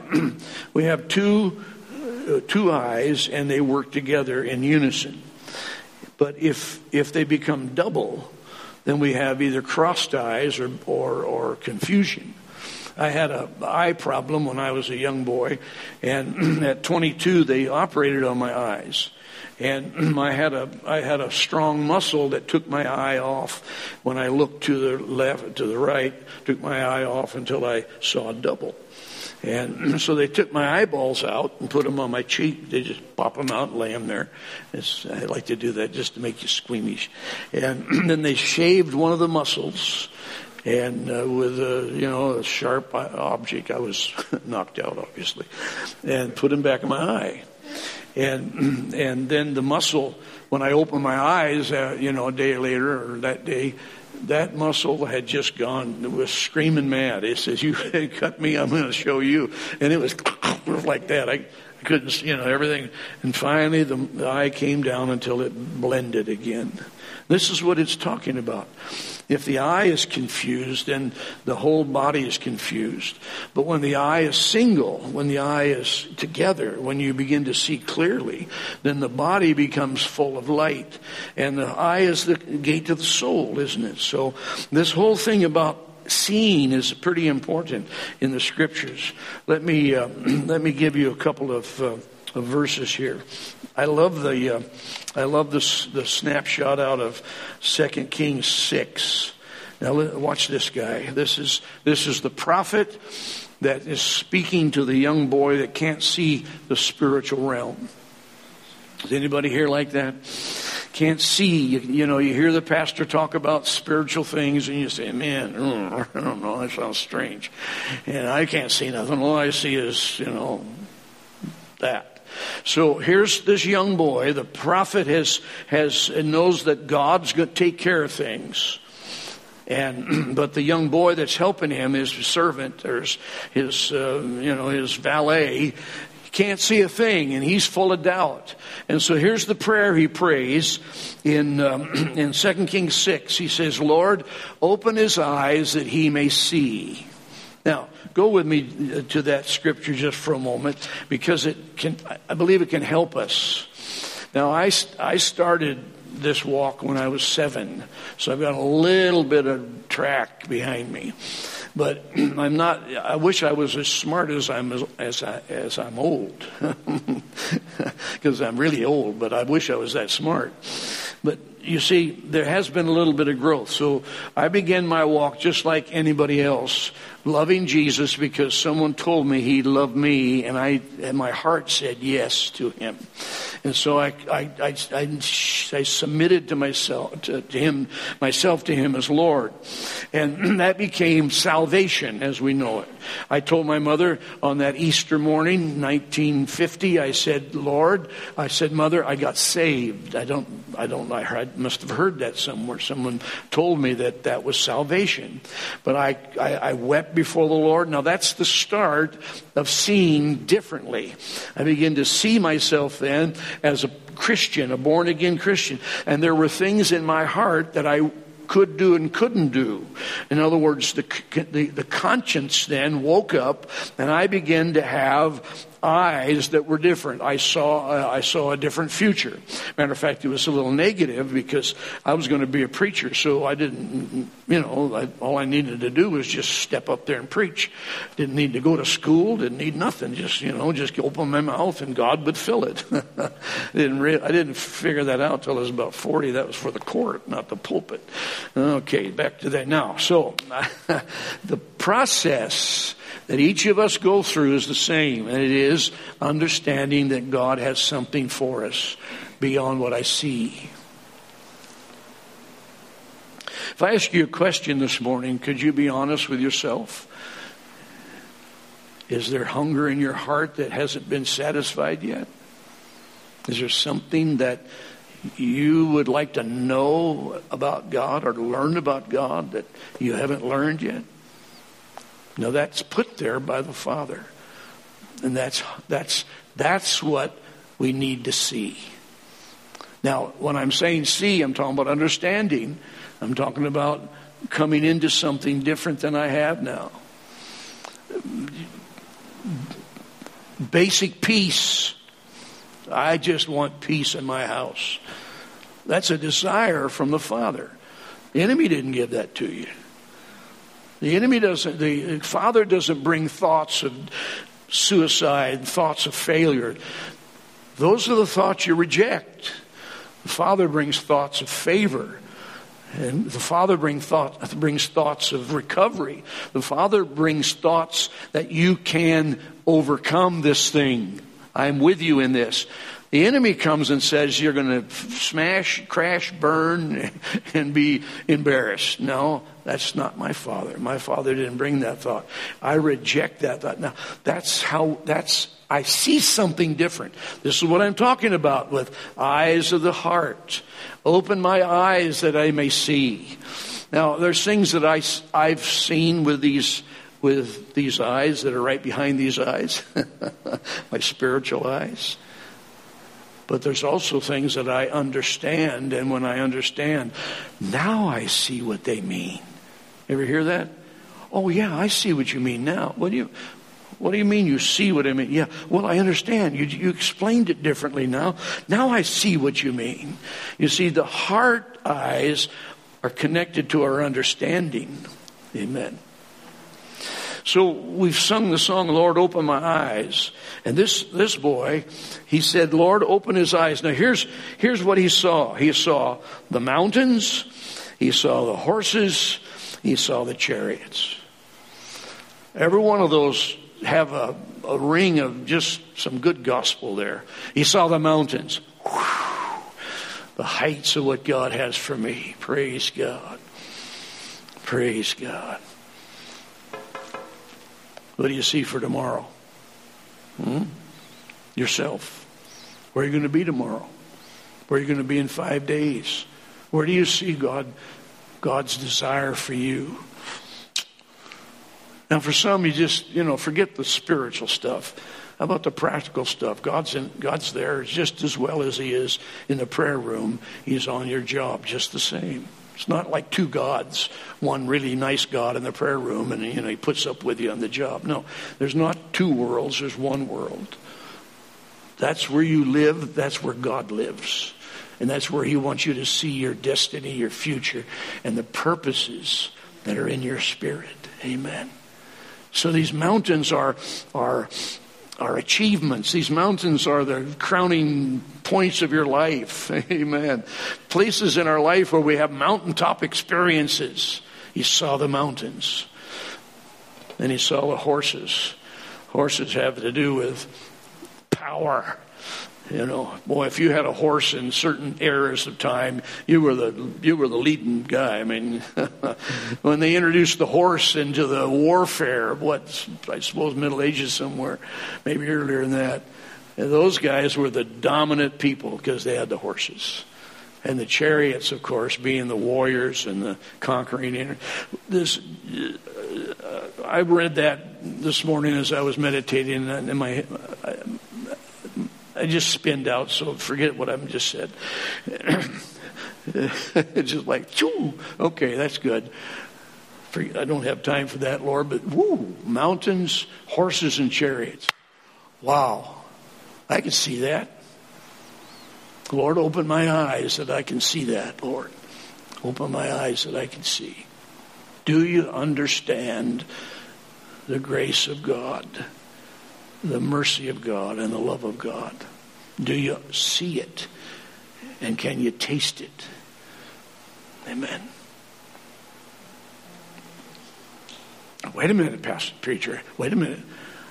two eyes and they work together in unison. But if they become double, then we have either crossed eyes or confusion. I had an eye problem when I was a young boy, and at 22 they operated on my eyes. And I had a strong muscle that took my eye off. When I looked to the left, to the right, took my eye off until I saw double. And so they took my eyeballs out and put them on my cheek. They just pop them out and lay them there. I like to do that just to make you squeamish. And then they shaved one of the muscles. And with a sharp object, I was knocked out, obviously, and put him back in my eye. And then the muscle, when I opened my eyes, a day later or that day, that muscle had just gone. It was screaming mad. It says, "You cut me, I'm going to show you." And it was like that. I couldn't, everything. And finally, the eye came down until it blended again. This is what it's talking about. If the eye is confused, then the whole body is confused. But when the eye is single, when the eye is together, when you begin to see clearly, then the body becomes full of light. And the eye is the gate to the soul, isn't it? So this whole thing about seeing is pretty important in the scriptures. Let me give you a couple of verses here. I love the snapshot out of 2 Kings 6. Now watch this guy. This is the prophet that is speaking to the young boy that can't see the spiritual realm. Is anybody here like that? Can't see. You hear the pastor talk about spiritual things and you say, "Man, I don't know, that sounds strange." And I can't see nothing. All I see is, that. So here's this young boy. The prophet knows that God's going to take care of things. But the young boy that's helping him, his servant, or his valet, can't see a thing, and he's full of doubt. And so here's the prayer he prays in 2 Kings 6. He says, "Lord, open his eyes that he may see." Now, go with me to that scripture just for a moment, because I believe it can help us. Now, I started this walk when I was 7, so I've got a little bit of track behind me. But I'm not. I wish I was as smart as I'm old, because I'm really old. But I wish I was that smart. But you see, there has been a little bit of growth. So I began my walk just like anybody else, loving Jesus because someone told me he loved me, and my heart said yes to him. And so I submitted to myself to him as Lord, and that became salvation as we know it. I told my mother on that Easter morning, 1950. I said, "Lord," I said, "Mother, I got saved." I must have heard that somewhere. Someone told me that was salvation, but I wept before the Lord. Now that's the start of seeing differently. I began to see myself then as a Christian, a born-again Christian. And there were things in my heart that I could do and couldn't do. In other words, the conscience then woke up, and I began to have eyes that were different. I saw a different future. Matter of fact, it was a little negative because I was going to be a preacher, so I didn't, all I needed to do was just step up there and preach. Didn't need to go to school, didn't need nothing. Just open my mouth and God would fill it. I didn't figure that out till I was about 40. That was for the court, not the pulpit. Okay, back to that now. So the process that each of us go through is the same, and it is understanding that God has something for us beyond what I see. If I ask you a question this morning, could you be honest with yourself? Is there hunger in your heart that hasn't been satisfied yet? Is there something that you would like to know about God or to learn about God that you haven't learned yet? No, that's put there by the Father. And that's what we need to see. Now, when I'm saying see, I'm talking about understanding. I'm talking about coming into something different than I have now. Basic peace. I just want peace in my house. That's a desire from the Father. The enemy didn't give that to you. The Father doesn't bring thoughts of suicide, thoughts of failure. Those are the thoughts you reject. The Father brings thoughts of favor. And the Father brings thoughts of recovery. The Father brings thoughts that you can overcome this thing. I'm with you in this. The enemy comes and says you're going to smash, crash, burn, and be embarrassed. No, that's not my Father. My Father didn't bring that thought. I reject that thought. Now, I see something different. This is what I'm talking about with eyes of the heart. Open my eyes that I may see. Now, there's things that I've seen with these eyes that are right behind these eyes, my spiritual eyes. But there's also things that I understand, and when I understand, now I see what they mean. Ever hear that? Oh yeah, I see what you mean now. What do you mean you see what I mean? Yeah, well, I understand. You explained it differently now. Now I see what you mean. You see, the heart eyes are connected to our understanding. Amen. So we've sung the song, Lord, open my eyes. And this boy, he said, Lord, open his eyes. Now here's what he saw. He saw the mountains. He saw the horses. He saw the chariots. Every one of those have a ring of just some good gospel there. He saw the mountains. Whew, the heights of what God has for me. Praise God. Praise God. What do you see for tomorrow? Yourself. Where are you going to be tomorrow? Where are you going to be in 5 days? Where do you see God's desire for you? Now for some, you just, forget the spiritual stuff. How about the practical stuff? God's there just as well as he is in the prayer room. He's on your job just the same. It's not like two gods, one really nice God in the prayer room and he puts up with you on the job. No, there's not two worlds, there's one world. That's where you live, that's where God lives. And that's where he wants you to see your destiny, your future, and the purposes that are in your spirit. Amen. So these mountains are achievements. These mountains are the crowning points of your life. Amen. Places in our life where we have mountaintop experiences. He saw the mountains. Then he saw the horses. Horses have to do with power. Boy, if you had a horse in certain eras of time, you were the leading guy. I mean, when they introduced the horse into the warfare of I suppose Middle Ages somewhere, maybe earlier than that, and those guys were the dominant people because they had the horses. And the chariots, of course, being the warriors and the conquering. I read that this morning as I was meditating, and I just spinned out, so forget what I just said. It's just like, choo, okay, that's good. I don't have time for that, Lord, but mountains, horses, and chariots. Wow, I can see that. Lord, open my eyes that I can see that, Lord. Open my eyes that I can see. Do you understand the grace of God? The mercy of God and the love of God? Do you see it? And can you taste it? Amen. Wait a minute, Pastor Preacher. Wait a minute.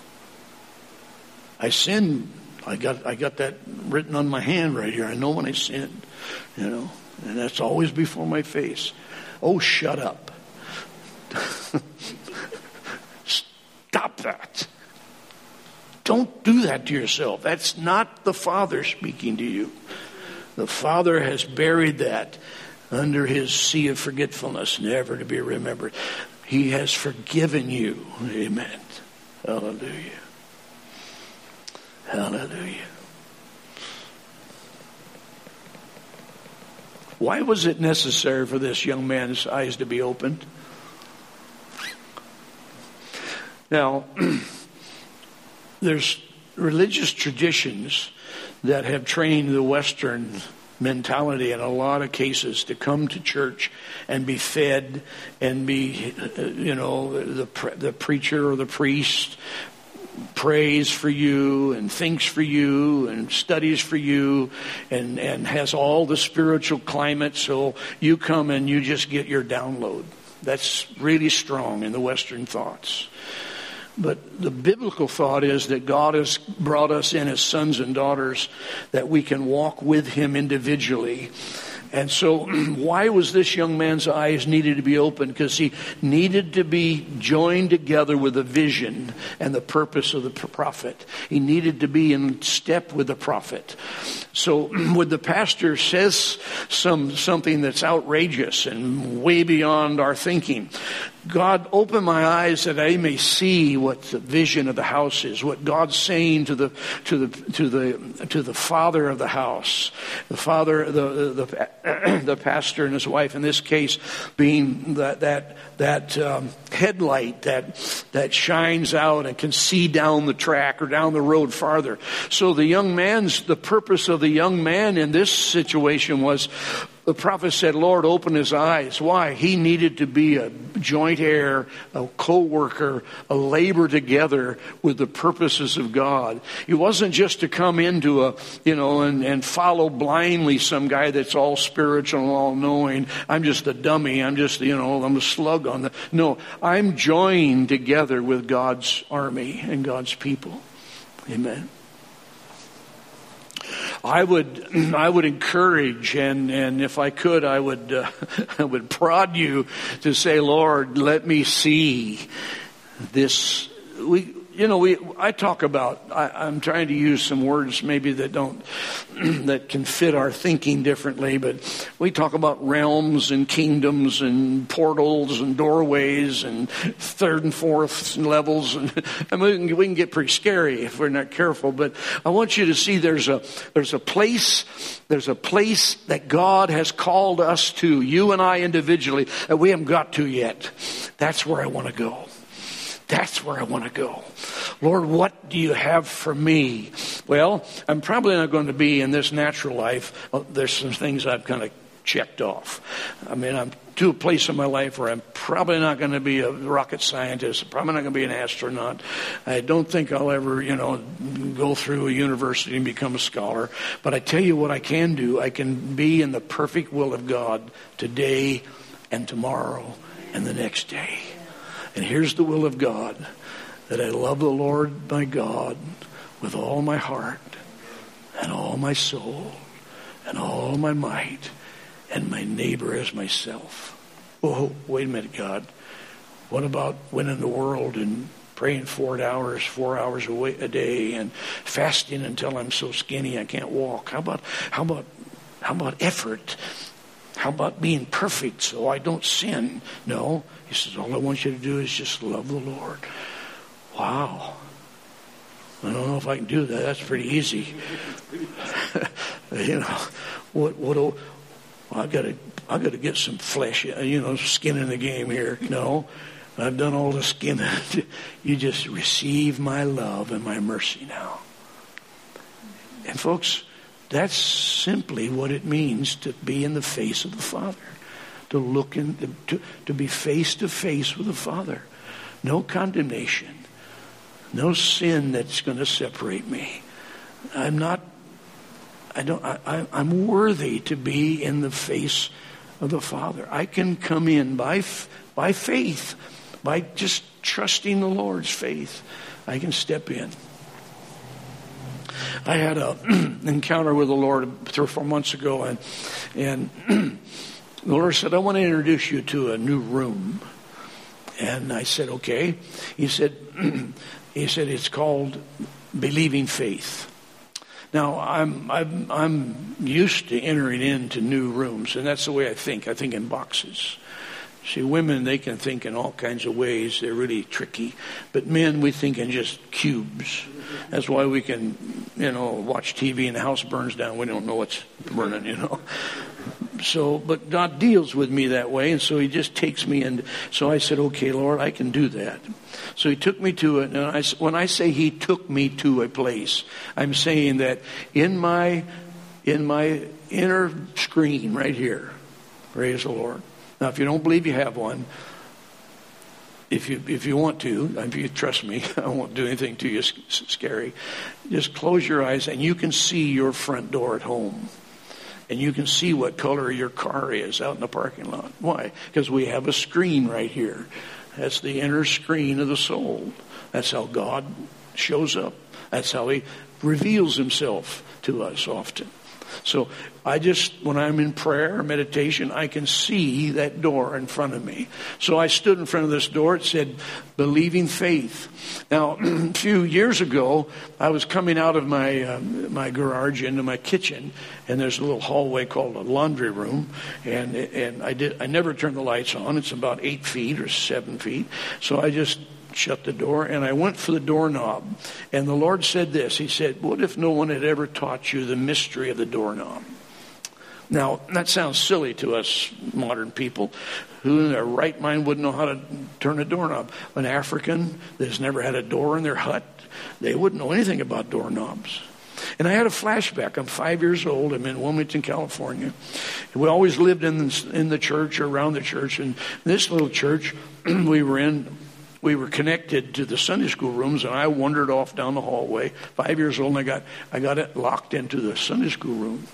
I sinned. I got that written on my hand right here. I know when I sinned, and that's always before my face. Oh, shut up. Stop that. Don't do that to yourself. That's not the Father speaking to you. The Father has buried that under his sea of forgetfulness, never to be remembered. He has forgiven you. Amen. Hallelujah. Hallelujah. Why was it necessary for this young man's eyes to be opened? Now, there's religious traditions that have trained the Western mentality in a lot of cases to come to church and be fed and be, the preacher or the priest prays for you and thinks for you and studies for you and has all the spiritual climate, so you come and you just get your download. That's really strong in the Western thoughts. But the biblical thought is that God has brought us in as sons and daughters, that we can walk with him individually. And so why was this young man's eyes needed to be opened? Because he needed to be joined together with the vision and the purpose of the prophet. He needed to be in step with the prophet. So when the pastor says something that's outrageous and way beyond our thinking, God, open my eyes that I may see what the vision of the house is, what God's saying to the father of the house, the father, the pastor and his wife. In this case, being that headlight that shines out and can see down the track or down the road farther. So the purpose of the young man in this situation was, the prophet said, Lord, open his eyes. Why? He needed to be a joint heir, a co-worker, a labor together with the purposes of God. He wasn't just to come into and follow blindly some guy that's all spiritual and all knowing. I'm just a dummy. I'm just, I'm a slug on the... No, I'm joined together with God's army and God's people. Amen. I would encourage, and if I could, I would prod you to say, Lord, let me see this. I talk about, I'm trying to use some words maybe that can fit our thinking differently, but we talk about realms and kingdoms and portals and doorways and third and fourth levels, and we can get pretty scary if we're not careful. But I want you to see there's a place that God has called us to, you and I individually, that we haven't got to yet. That's where I want to go. That's where I want to go. Lord, what do you have for me? Well, I'm probably not going to be in this natural life. There's some things I've kind of checked off. I mean, I'm to a place in my life where I'm probably not going to be a rocket scientist. I'm probably not going to be an astronaut. I don't think I'll ever, go through a university and become a scholar. But I tell you what I can do. I can be in the perfect will of God today and tomorrow and the next day. And here's the will of God, that I love the Lord my God with all my heart and all my soul and all my might, and my neighbor as myself. Oh, wait a minute, God. What about winning the world and praying 4 hours a day, and fasting until I'm so skinny I can't walk? How about effort? How about being perfect so I don't sin? No. He says, all I want you to do is just love the Lord. Wow. I don't know if I can do that. That's pretty easy. I got to get some flesh, skin in the game here. No. I've done all the skin. You just receive my love and my mercy now. And folks, that's simply what it means to be in the face of the Father. To look to be face to face with the Father. No condemnation. No sin that's going to separate me. I'm worthy to be in the face of the Father. I can come in by faith, by just trusting the Lord's faith. I can step in. I had an encounter with the Lord 3 or 4 months ago, and the Lord said, I want to introduce you to a new room. And I said, okay. He said, it's called believing faith. Now, I'm used to entering into new rooms, and that's the way I think. I think in boxes. See, women, they can think in all kinds of ways. They're really tricky. But men, we think in just cubes. That's why we can, watch TV and the house burns down. We don't know what's burning, So, but God deals with me that way, and so he just takes me in. So I said, okay, Lord, I can do that. So he took me to it, and when I say he took me to a place, I'm saying that in my inner screen right here, praise the Lord. Now, if you don't believe you have one, if you want to, if you trust me, I won't do anything to you scary. Just close your eyes, and you can see your front door at home. And you can see what color your car is out in the parking lot. Why? Because we have a screen right here. That's the inner screen of the soul. That's how God shows up. That's how he reveals himself to us often. So when I'm in prayer or meditation, I can see that door in front of me. So I stood in front of this door. It said, believing faith. Now, a few years ago, I was coming out of my garage into my kitchen, and there's a little hallway called a laundry room, and I never turned the lights on. It's about 8 feet or 7 feet. So I just shut the door, and I went for the doorknob. And the Lord said this. He said, what if no one had ever taught you the mystery of the doorknob? Now, that sounds silly to us modern people who in their right mind wouldn't know how to turn a doorknob. An African that's never had a door in their hut, they wouldn't know anything about doorknobs. And I had a flashback. I'm 5 years old. I'm in Wilmington, California. We always lived in the church or around the church. And this little church we were connected to the Sunday school rooms, and I wandered off down the hallway. 5 years old, and I got it locked into the Sunday school room.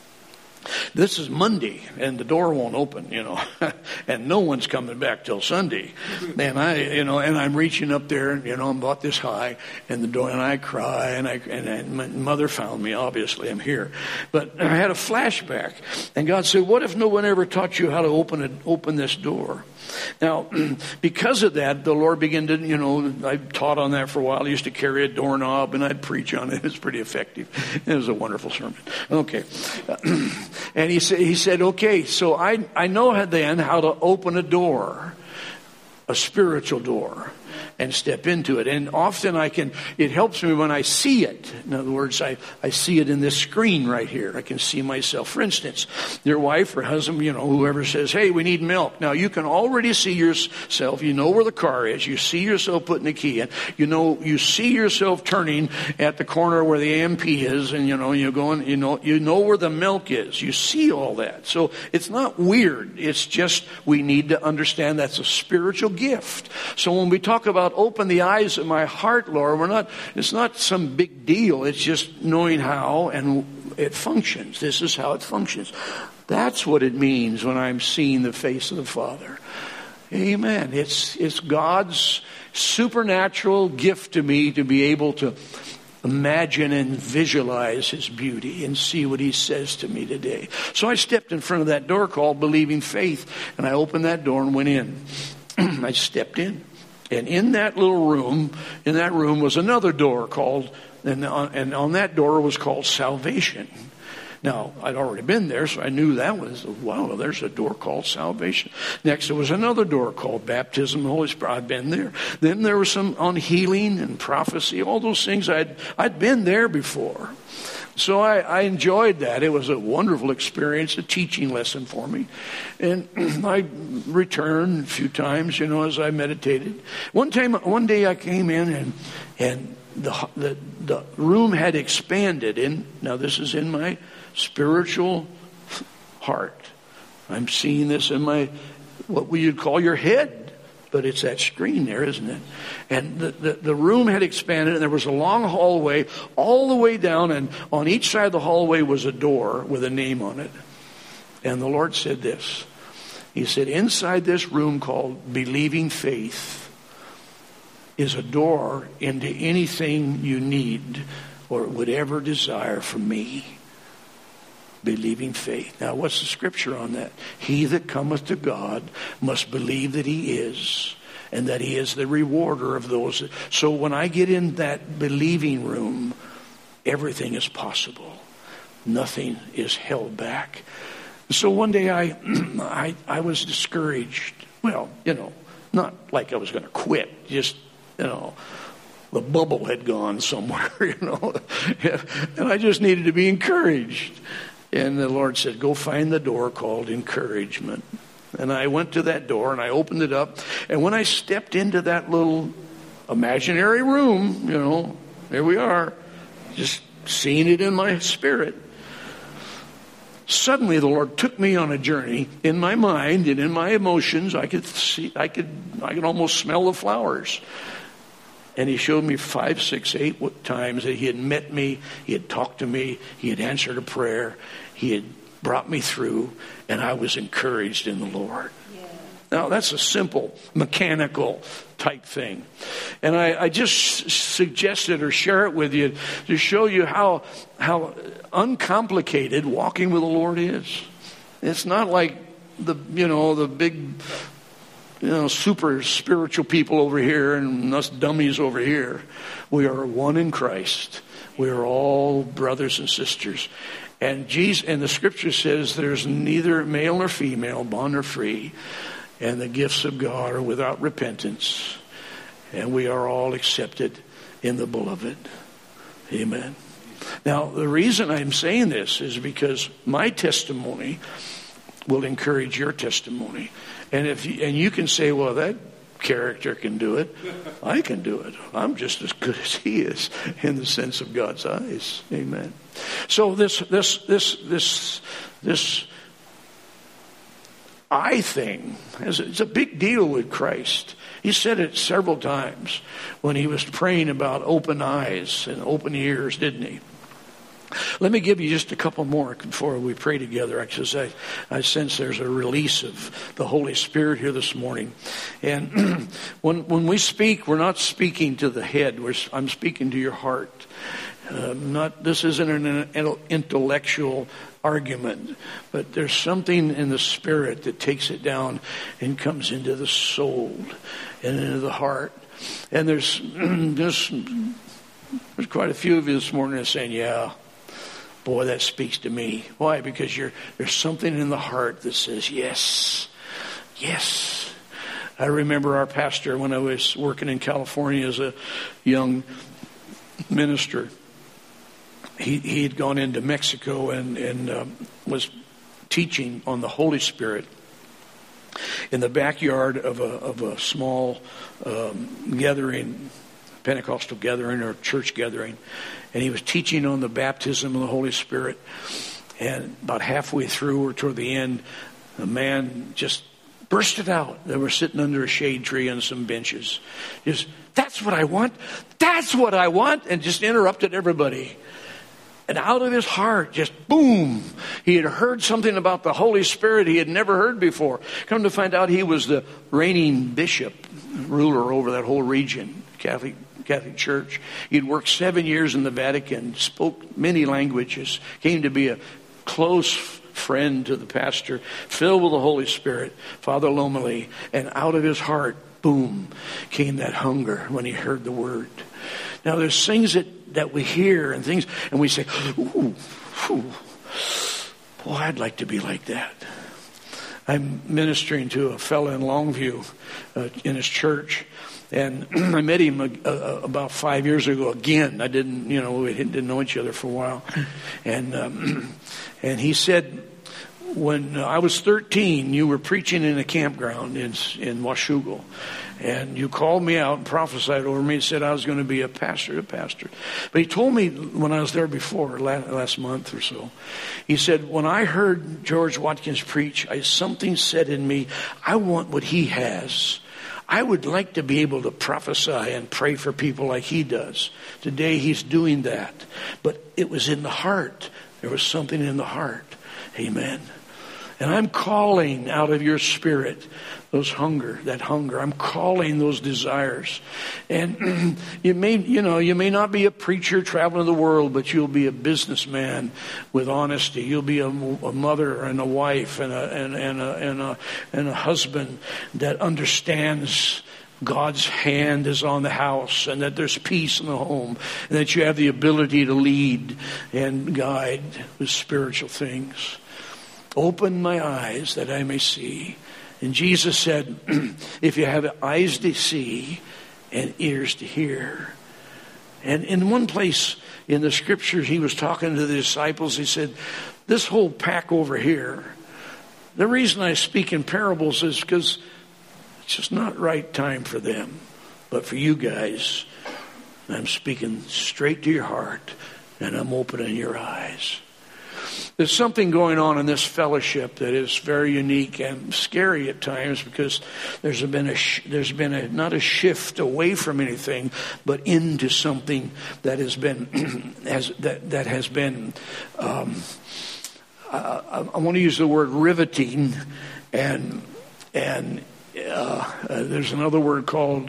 This is Monday, and the door won't open, and no one's coming back till Sunday. And I'm reaching up there, I'm about this high, and the door, and I cry, and my mother found me. Obviously, I'm here, but I had a flashback, and God said, "What if no one ever taught you how to open this door?" Now, because of that, the Lord began to, I taught on that for a while. I used to carry a doorknob, and I'd preach on it. It was pretty effective. It was a wonderful sermon. Okay. And he said, okay, so I know then how to open a door, a spiritual door, and step into it. And often it helps me when I see it. In other words, I see it in this screen right here. I can see myself. For instance, your wife or husband, whoever says, hey, we need milk. Now, you can already see yourself. You know where the car is. You see yourself putting the key in. You see yourself turning at the corner where the AMP is, and, you're going, you know where the milk is. You see all that. So it's not weird. It's just we need to understand that's a spiritual gift. So when we talk about open the eyes of my heart, Lord, it's not some big deal. It's just knowing how and it functions. This is how it functions. That's what it means when I'm seeing the face of the Father. Amen. It's God's supernatural gift to me to be able to imagine and visualize his beauty and see what he says to me today. So I stepped in front of that door called Believing Faith, and I opened that door and went in. I stepped in. And in that little room, was another door called, and on that door was called Salvation. Now, I'd already been there, so I knew that was, wow, there's a door called Salvation. Next, there was another door called Baptism of the Holy Spirit. I'd been there. Then there was some on healing and prophecy, all those things. I'd been there before. So I enjoyed that. It was a wonderful experience, a teaching lesson for me. And I returned a few times, as I meditated. One day I came in and the room had expanded. Now this is in my spiritual heart. I'm seeing this in what you'd call your head. But it's that screen there, isn't it? And the room had expanded, and there was a long hallway all the way down, and on each side of the hallway was a door with a name on it. And the Lord said this. He said, inside this room called Believing Faith is a door into anything you need or would ever desire from me. Believing faith. Now, what's the scripture on that? He that cometh to God must believe that he is, and that he is the rewarder of those. So when I get in that believing room, everything is possible. Nothing is held back. So one day I was discouraged. Well, not like I was going to quit. Just, the bubble had gone somewhere, And I just needed to be encouraged. And the Lord said, go find the door called encouragement. And I went to that door and I opened it up. And when I stepped into that little imaginary room, here we are, just seeing it in my spirit. Suddenly the Lord took me on a journey in my mind and in my emotions. I could almost smell the flowers. And he showed me 5, 6, 8 times that he had met me, he had talked to me, he had answered a prayer, he had brought me through, and I was encouraged in the Lord. Yeah. Now, that's a simple, mechanical type thing. And I just suggested or share it with you to show you how uncomplicated walking with the Lord is. It's not like the big, super spiritual people over here and us dummies over here. We are one in Christ. We are all brothers and sisters. And the scripture says there's neither male nor female, bond nor free, and the gifts of God are without repentance. And we are all accepted in the beloved. Amen. Now, the reason I'm saying this is because my testimony will encourage your testimony. And you can say, well, that character can do it. I can do it. I'm just as good as he is in the sense of God's eyes. Amen. So this I thing, it's a big deal with Christ. He said it several times when he was praying about open eyes and open ears, didn't he? Let me give you just a couple more before we pray together, because I sense there's a release of the Holy Spirit here this morning. And when we speak, we're not speaking to the head. I'm speaking to your heart. This isn't an intellectual argument, but there's something in the spirit that takes it down and comes into the soul and into the heart. And there's quite a few of you this morning that are saying, yeah, boy, that speaks to me. Why? Because there's something in the heart that says, yes, yes. I remember our pastor when I was working in California as a young minister. He had gone into Mexico and was teaching on the Holy Spirit in the backyard of a small gathering, Pentecostal gathering or church gathering. And he was teaching on the baptism of the Holy Spirit. And about halfway through or toward the end, a man just bursted out. They were sitting under a shade tree on some benches. Just, that's what I want. That's what I want. And just interrupted everybody. And out of his heart, just boom, he had heard something about the Holy Spirit he had never heard before. Come to find out, he was the reigning bishop, ruler over that whole region, Catholic Church. He'd worked 7 years in the Vatican, spoke many languages, came to be a close friend to the pastor, filled with the Holy Spirit, Father Lomeli. And out of his heart, boom, came that hunger when he heard the word. Now, there's things that we hear and things, and we say, ooh, boy, I'd like to be like that. I'm ministering to a fellow in Longview in his church, and I met him about 5 years ago again. We didn't know each other for a while, and he said, when I was 13, you were preaching in a campground in Washougal. And you called me out and prophesied over me and said I was going to be a pastor. But he told me when I was there before, last month or so, he said, when I heard George Watkins preach, something said in me, I want what he has. I would like to be able to prophesy and pray for people like he does. Today he's doing that. But it was in the heart. There was something in the heart. Amen. And I'm calling out of your spirit that hunger. I'm calling those desires. And you may not be a preacher traveling the world, but you'll be a businessman with honesty. You'll be a mother and a wife and a husband that understands God's hand is on the house, and that there's peace in the home, and that you have the ability to lead and guide with spiritual things. Open my eyes that I may see. And Jesus said, if you have eyes to see and ears to hear. And in one place in the scriptures, he was talking to the disciples. He said, this whole pack over here, the reason I speak in parables is because it's just not right time for them. But for you guys, I'm speaking straight to your heart, and I'm opening your eyes. There's something going on in this fellowship that is very unique and scary at times, because there's been not a shift away from anything, but into something that has been I want to use the word riveting, and there's another word called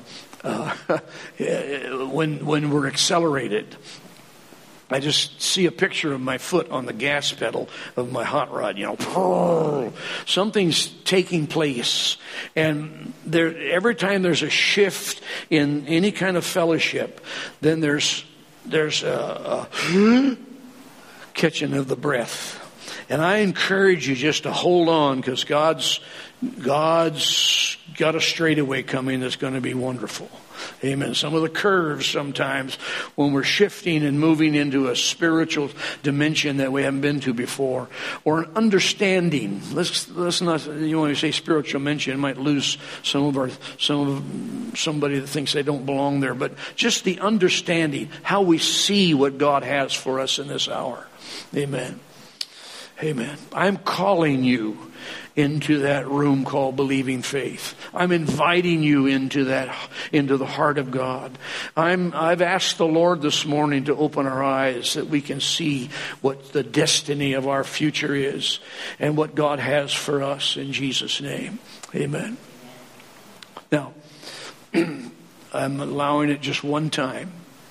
when we're accelerated. I just see a picture of my foot on the gas pedal of my hot rod, something's taking place. And every time there's a shift in any kind of fellowship, then there's a catching of the breath. And I encourage you just to hold on, because God's got a straightaway coming that's going to be wonderful. Amen. Some of the curves sometimes when we're shifting and moving into a spiritual dimension that we haven't been to before, or an understanding. Let's not. You want to say spiritual dimension, it might lose somebody that thinks they don't belong there. But just the understanding, how we see what God has for us in this hour. Amen. Amen. I'm calling you into that room called believing faith. I'm inviting you into the heart of God. I've asked the Lord this morning to open our eyes that we can see what the destiny of our future is and what God has for us in Jesus' name. Amen. Now, I'm allowing it just one time.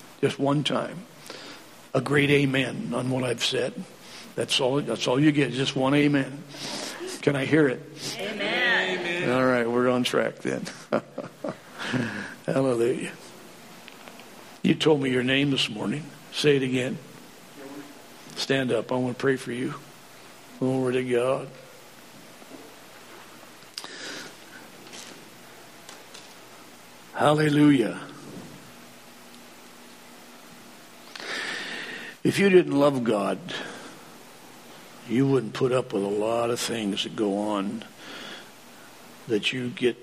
A great amen on what I've said. That's all you get, just one amen. Can I hear it? Amen. All right, we're on track then. Hallelujah. You told me your name this morning. Say it again. Stand up. I want to pray for you. Glory to God. Hallelujah. If you didn't love God, you wouldn't put up with a lot of things that go on, that you get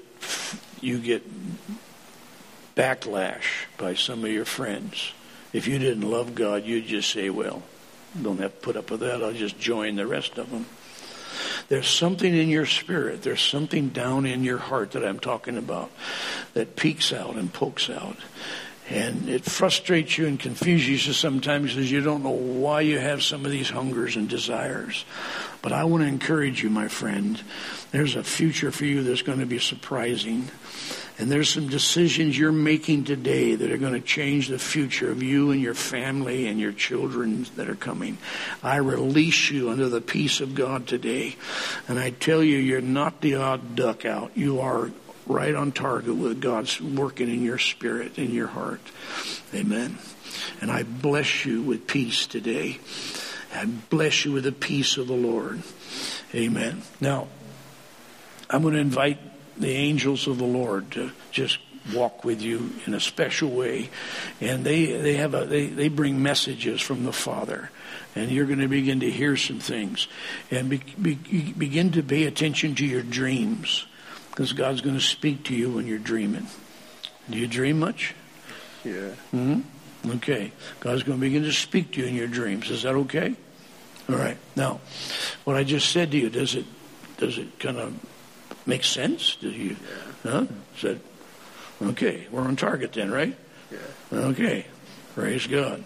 backlash by some of your friends. If you didn't love God, you'd just say, well, don't have to put up with that. I'll just join the rest of them. There's something in your spirit. There's something down in your heart that I'm talking about that peeks out and pokes out. And it frustrates you and confuses you sometimes because you don't know why you have some of these hungers and desires. But I want to encourage you, my friend. There's a future for you that's going to be surprising. And there's some decisions you're making today that are going to change the future of you and your family and your children that are coming. I release you under the peace of God today. And I tell you, you're not the odd duck out. You are right on target with God's working in your spirit, in your heart. Amen. And I bless you with peace today. I bless you with the peace of the Lord. Amen. Now, I'm going to invite the angels of the Lord to just walk with you in a special way. And they bring messages from the Father. And you're going to begin to hear some things. And begin to pay attention to your dreams. Because God's going to speak to you when you're dreaming. Do you dream much? Yeah. Mm-hmm. Okay. God's going to begin to speak to you in your dreams. Is that okay? All right. Now, what I just said to you, does it kind of make sense? Do you? Huh? Said, okay. We're on target then, right? Yeah. Okay. Praise God.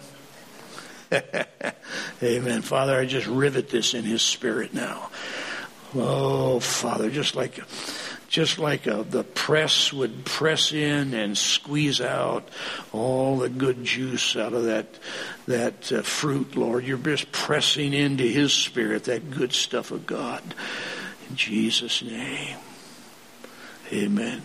Amen. Father, I just rivet this in His Spirit now. Oh, Father, just like the press would press in and squeeze out all the good juice out of that fruit, Lord. You're just pressing into His Spirit that good stuff of God. In Jesus' name. Amen.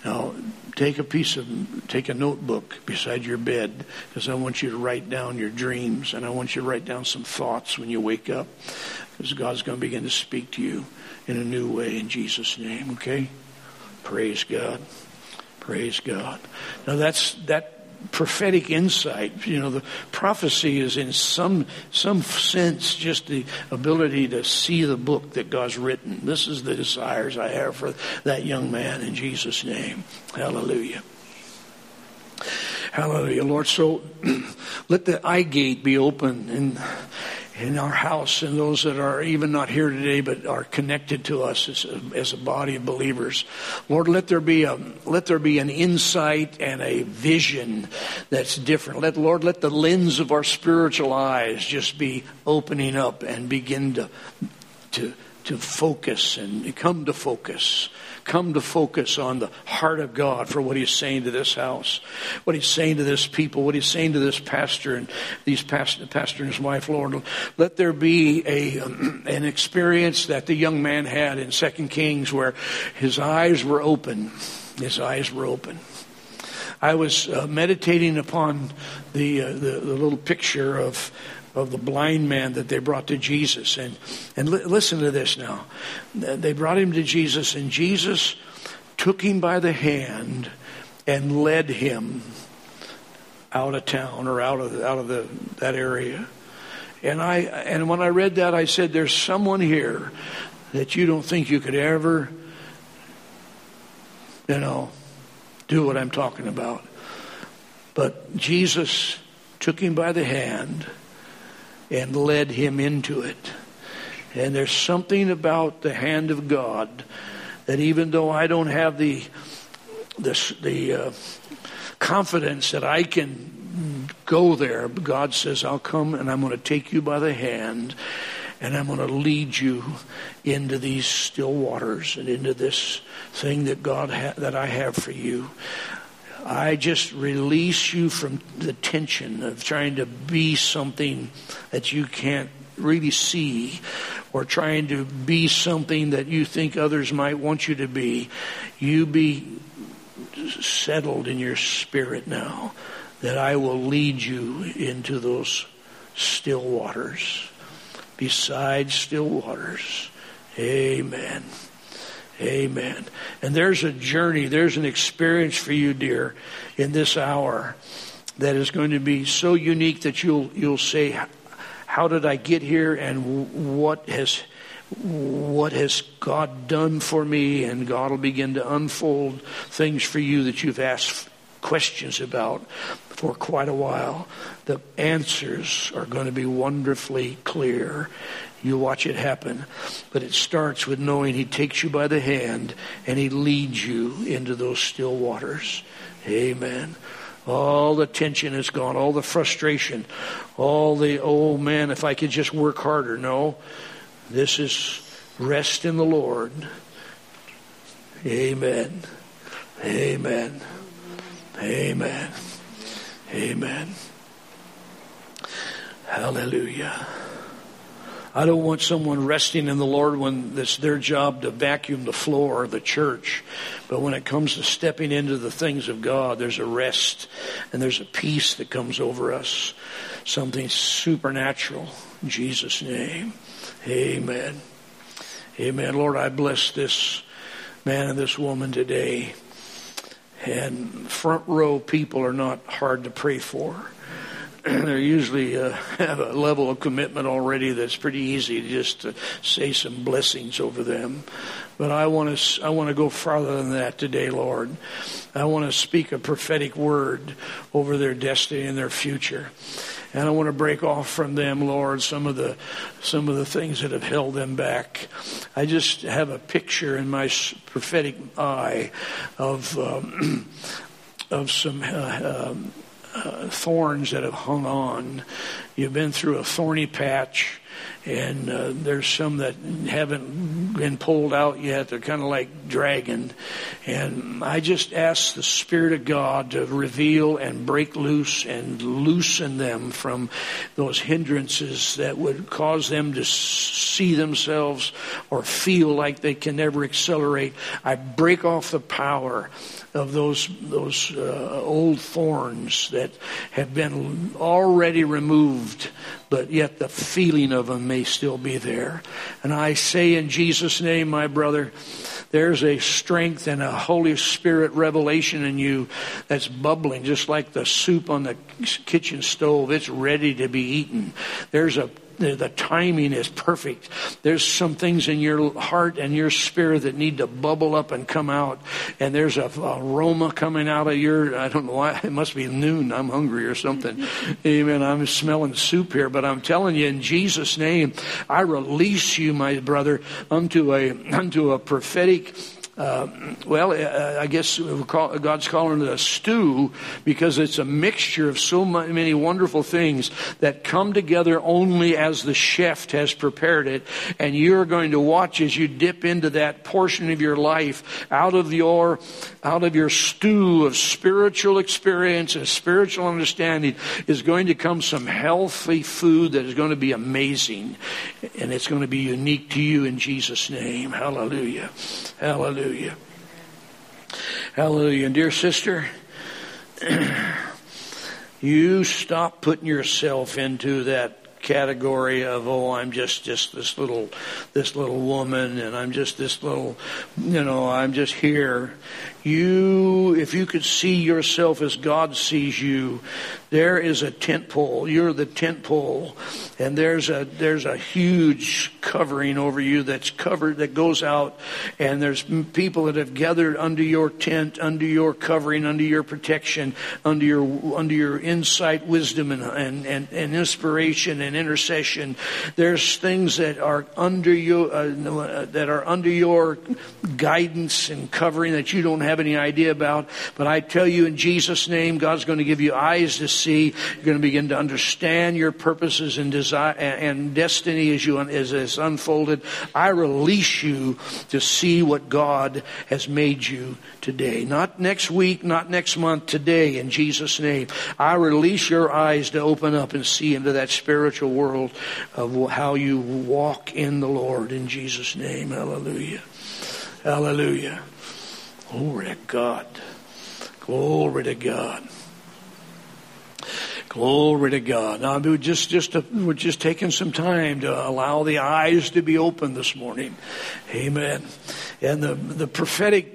Now, take a notebook beside your bed, because I want you to write down your dreams, and I want you to write down some thoughts when you wake up, because God's going to begin to speak to you in a new way in Jesus' name, okay? Praise God. Praise God. Now that prophetic insight, the prophecy is in some sense just the ability to see the book that God's written. This is the desires I have for that young man in Jesus' name. Hallelujah. Hallelujah, Lord. So let the eye gate be open in our house, and those that are even not here today but are connected to us as a body of believers. Lord, let there be an insight and a vision that's different. Let the lens of our spiritual eyes just be opening up and begin to focus and come to focus. Come to focus on the heart of God for what He's saying to this house, what He's saying to this people, what He's saying to this pastor and pastor and his wife, Lord. Let there be an experience that the young man had in 2 Kings where his eyes were open. His eyes were open. I was meditating upon the little picture of the blind man that they brought to Jesus. And listen to this now. They brought him to Jesus, and Jesus took him by the hand and led him out of town or out of that area. And when I read that, I said, there's someone here that you don't think you could ever, do what I'm talking about. But Jesus took him by the hand and led him into it. And there's something about the hand of God that even though I don't have the confidence that I can go there, God says, I'll come and I'm going to take you by the hand and I'm going to lead you into these still waters and into this thing that that I have for you. I just release you from the tension of trying to be something that you can't really see, or trying to be something that you think others might want you to be. You be settled in your spirit now that I will lead you into those still waters, beside still waters. Amen. Amen. And there's a journey, there's an experience for you, dear, in this hour that is going to be so unique that you'll say, how did I get here, and what has God done for me? And God will begin to unfold things for you that you've asked questions about for quite a while. The answers are going to be wonderfully clear. You watch it happen. But it starts with knowing He takes you by the hand and He leads you into those still waters. Amen. All the tension is gone. All the frustration. All the, oh man, if I could just work harder. No. This is rest in the Lord. Amen. Amen. Amen. Amen. Hallelujah. I don't want someone resting in the Lord when it's their job to vacuum the floor of the church. But when it comes to stepping into the things of God, there's a rest and there's a peace that comes over us. Something supernatural. In Jesus' name. Amen. Amen. Lord, I bless this man and this woman today. And front row people are not hard to pray for. They usually have a level of commitment already that's pretty easy to just say some blessings over them. But I want to go farther than that today, Lord. I want to speak a prophetic word over their destiny and their future. And I want to break off from them, Lord, some of the things that have held them back. I just have a picture in my prophetic eye of some thorns that have hung on. You've been through a thorny patch, And there's some that haven't been pulled out yet. They're kind of like dragging. And I just ask the Spirit of God to reveal and break loose and loosen them from those hindrances that would cause them to see themselves or feel like they can never accelerate. I break off the power of those old thorns that have been already removed, but yet the feeling of them may still be there. And I say in Jesus' name, my brother, there's a strength and a Holy Spirit revelation in you that's bubbling, just like the soup on the kitchen stove. It's ready to be eaten. The timing is perfect. There's some things in your heart and your spirit that need to bubble up and come out. And there's a aroma coming out of I don't know why, it must be noon. I'm hungry or something. Amen. I'm smelling soup here, but I'm telling you in Jesus' name, I release you, my brother, unto a prophetic I guess God's calling it a stew, because it's a mixture of so many wonderful things that come together only as the chef has prepared it. And you're going to watch as you dip into that portion of your life, out of your stew of spiritual experience and spiritual understanding is going to come some healthy food that is going to be amazing. And it's going to be unique to you in Jesus' name. Hallelujah. Hallelujah. Hallelujah. And dear sister, you stop putting yourself into that category of, I'm just this little woman, and I'm just this little, I'm just here. If you could see yourself as God sees you, there is a tent pole. You're the tent pole, and there's a huge covering over you that's covered, that goes out, and there's people that have gathered under your tent, under your covering, under your protection, under your insight, wisdom, and inspiration and intercession. There's things that are under you, that are under your guidance and covering that you don't have any idea about. But I tell you, in Jesus' name, God's going to give you eyes to see. You're going to begin to understand your purposes and desire and destiny as it's unfolded. I release you to see what God has made you today. Not next week, not next month, today, in Jesus' name. I release your eyes to open up and see into that spiritual world of how you walk in the Lord, in Jesus' name. Hallelujah. Hallelujah. Glory to God. Glory to God. Glory to God. Now, we're just taking some time to allow the eyes to be open this morning. Amen. And the prophetic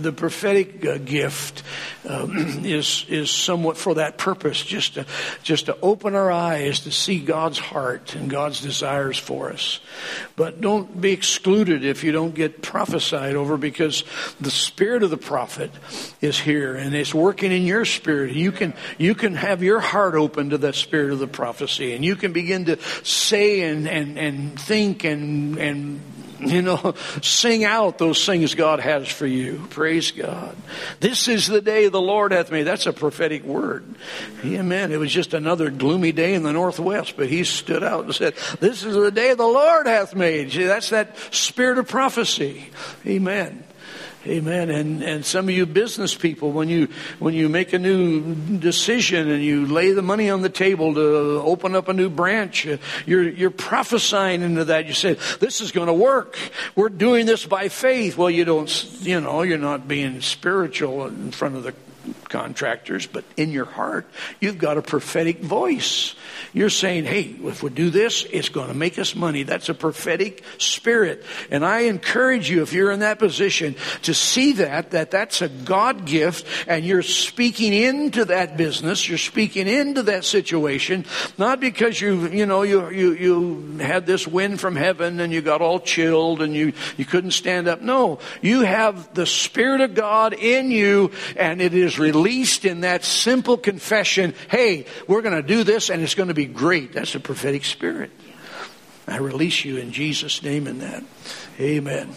gift is somewhat for that purpose, just to open our eyes to see God's heart and God's desires for us. But don't be excluded if you don't get prophesied over, because the spirit of the prophet is here and it's working in your spirit. You can have your heart open to that spirit of the prophecy, and you can begin to say and think and sing out those things God has for you. Praise God. This is the day the Lord hath made. That's a prophetic word. Amen. It was just another gloomy day in the Northwest, but he stood out and said, this is the day the Lord hath made. See, that's that spirit of prophecy. Amen. Amen. And some of you business people, when you make a new decision and you lay the money on the table to open up a new branch, you're prophesying into that. You say, this is going to work. We're doing this by faith. Well, you're not being spiritual in front of the contractors, but in your heart, you've got a prophetic voice. You're saying, hey, if we do this, it's going to make us money. That's a prophetic spirit. And I encourage you, if you're in that position, to see that's a God gift, and you're speaking into that business, you're speaking into that situation, not because you had this wind from heaven and you got all chilled and you couldn't stand up. No, you have the Spirit of God in you, and it is released in that simple confession, hey, we're going to do this and it's going to be great. That's a prophetic spirit. I release you in Jesus' name in that. Amen.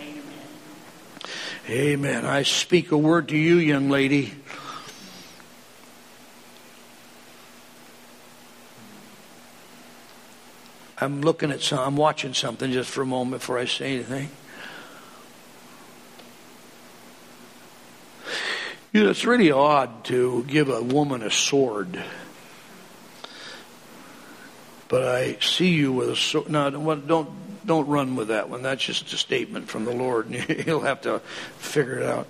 Amen. I speak a word to you, young lady. I'm looking at I'm watching something just for a moment before I say anything. You know, it's really odd to give a woman a sword. But I see you with a sword. Now, don't run with that one. That's just a statement from the Lord. He'll have to figure it out.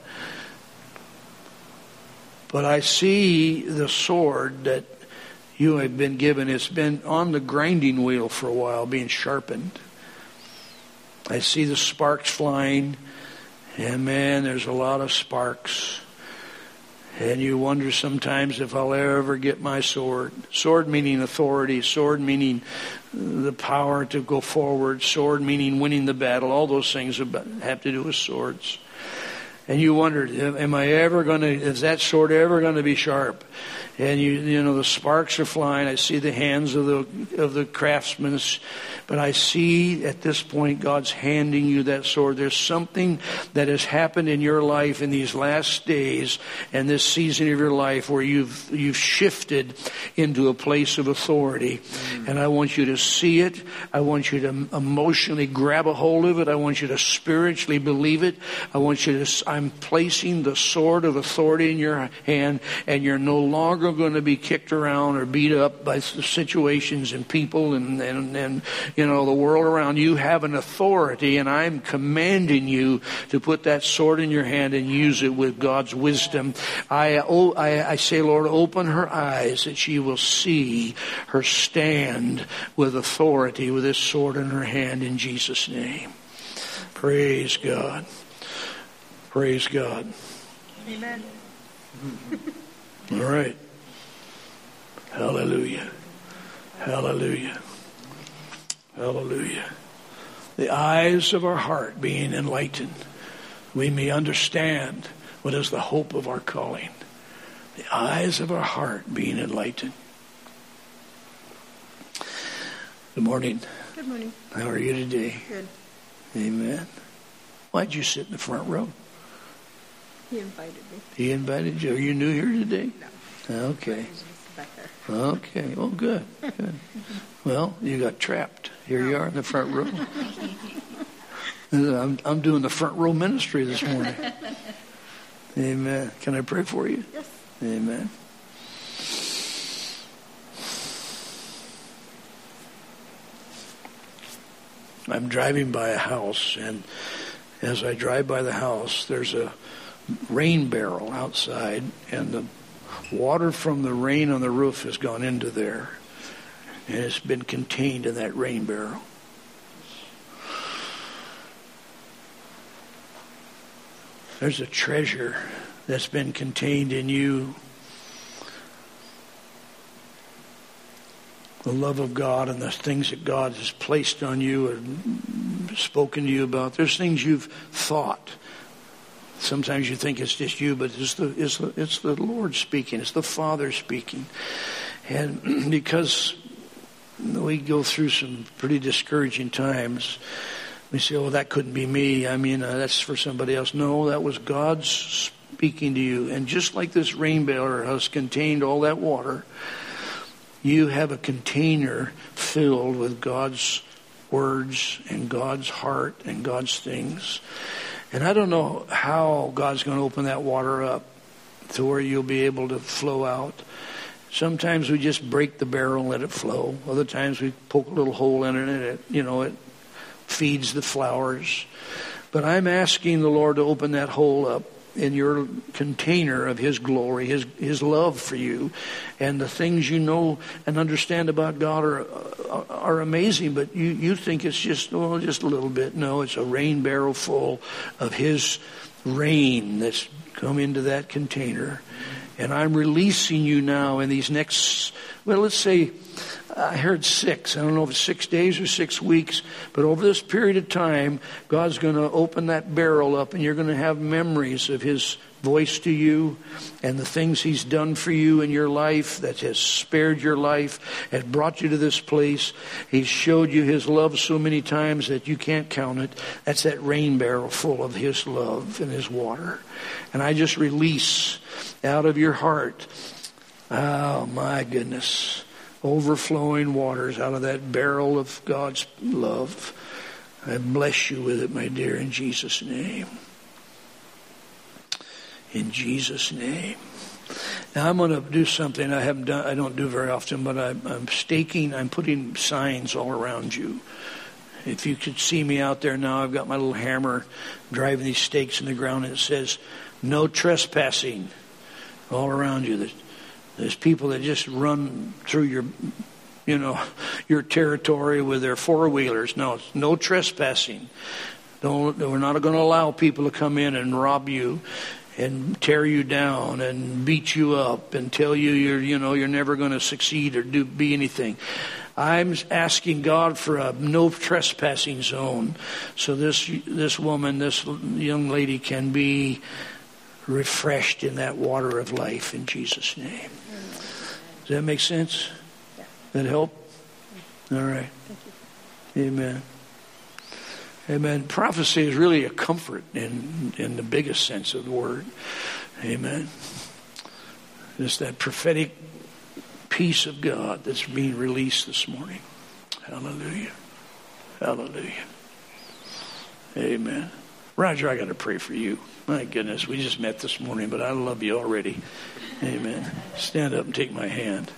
But I see the sword that you have been given. It's been on the grinding wheel for a while, being sharpened. I see the sparks flying. And man, there's a lot of sparks. And you wonder sometimes if I'll ever get my sword. Sword meaning authority. Sword meaning the power to go forward. Sword meaning winning the battle. All those things have to do with swords. And you wondered, is that sword ever going to be sharp? And you know the sparks are flying. I see the hands of the craftsmen, but I see at this point God's handing you that sword. There's something that has happened in your life in these last days and this season of your life where you've shifted into a place of authority. And I want you to see it. I want you to emotionally grab a hold of it. I want you to spiritually believe it. I'm placing the sword of authority in your hand, and you're no longer going to be kicked around or beat up by situations and people and you know the world around. You have an authority, and I'm commanding you to put that sword in your hand and use it with God's wisdom. I say, Lord, open her eyes that she will see her stand with authority with this sword in her hand in Jesus' name. Praise God. Praise God. Amen. All right. Hallelujah. Hallelujah. Hallelujah. The eyes of our heart being enlightened, we may understand what is the hope of our calling. The eyes of our heart being enlightened. Good morning. Good morning. How are you today? Good. Amen. Why'd you sit in the front row? He invited me. He invited you. Are you new here today? No. Okay. He's just back there. Okay. Well, good. Good. Well, you got trapped. Here you are in the front row. I'm doing the front row ministry this morning. Amen. Can I pray for you? Yes. Amen. I'm driving by a house, and as I drive by the house, there's a rain barrel outside, and the water from the rain on the roof has gone into there, and it's been contained in that rain barrel. There's a treasure that's been contained in you. The love of God and the things that God has placed on you and spoken to you about. There's things you've thought. Sometimes you think it's just you, but it's the Lord speaking. It's the Father speaking. And because we go through some pretty discouraging times, we say, oh, that couldn't be me. I mean, that's for somebody else. No, that was God speaking to you. And just like this rain barrel has contained all that water, you have a container filled with God's words and God's heart and God's things. And I don't know how God's going to open that water up to where you'll be able to flow out. Sometimes we just break the barrel and let it flow. Other times we poke a little hole in it and it feeds the flowers. But I'm asking the Lord to open that hole up in your container of His glory, His love for you. And the things you know and understand about God are amazing, but you think it's just a little bit. No, it's a rain barrel full of His rain that's come into that container. And I'm releasing you now in these next, let's say, I heard 6. I don't know if it's 6 days or 6 weeks, but over this period of time, God's going to open that barrel up, and you're going to have memories of His voice to you and the things He's done for you in your life that has spared your life, has brought you to this place. He's showed you His love so many times that you can't count it. That's that rain barrel full of His love and His water. And I just release out of your heart, oh my goodness, overflowing waters out of that barrel of God's love. I bless you with it, my dear, in Jesus' name. In Jesus' name. Now I'm going to do something I don't do very often, but I'm putting signs all around you. If you could see me out there now, I've got my little hammer driving these stakes in the ground, and it says, no trespassing all around you. There's people that just run through your territory with their four-wheelers. No trespassing. We're not going to allow people to come in and rob you and tear you down and beat you up and tell you you're never going to succeed or be anything. I'm asking God for a no trespassing zone, so this woman, this young lady, can be refreshed in that water of life in Jesus' name. Does that make sense? That help? All right. Amen. Amen. Prophecy is really a comfort in the biggest sense of the word. Amen. It's that prophetic peace of God that's being released this morning. Hallelujah. Hallelujah. Amen. Roger, I got to pray for you. My goodness, we just met this morning, but I love you already. Amen. Stand up and take my hand.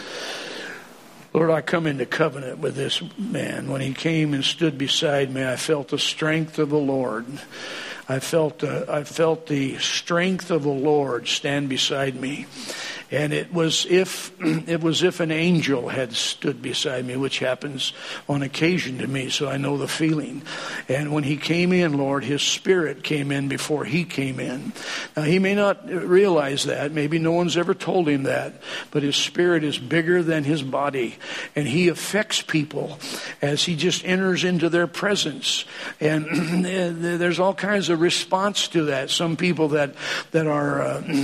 Lord, I come into covenant with this man. When he came and stood beside me, I felt the strength of the Lord. I felt the strength of the Lord stand beside me. And it was if an angel had stood beside me, which happens on occasion to me, so I know the feeling. And when he came in, Lord, his spirit came in before he came in. Now, he may not realize that. Maybe no one's ever told him that. But his spirit is bigger than his body. And he affects people as he just enters into their presence. And there's all kinds of response to that. Some people that are,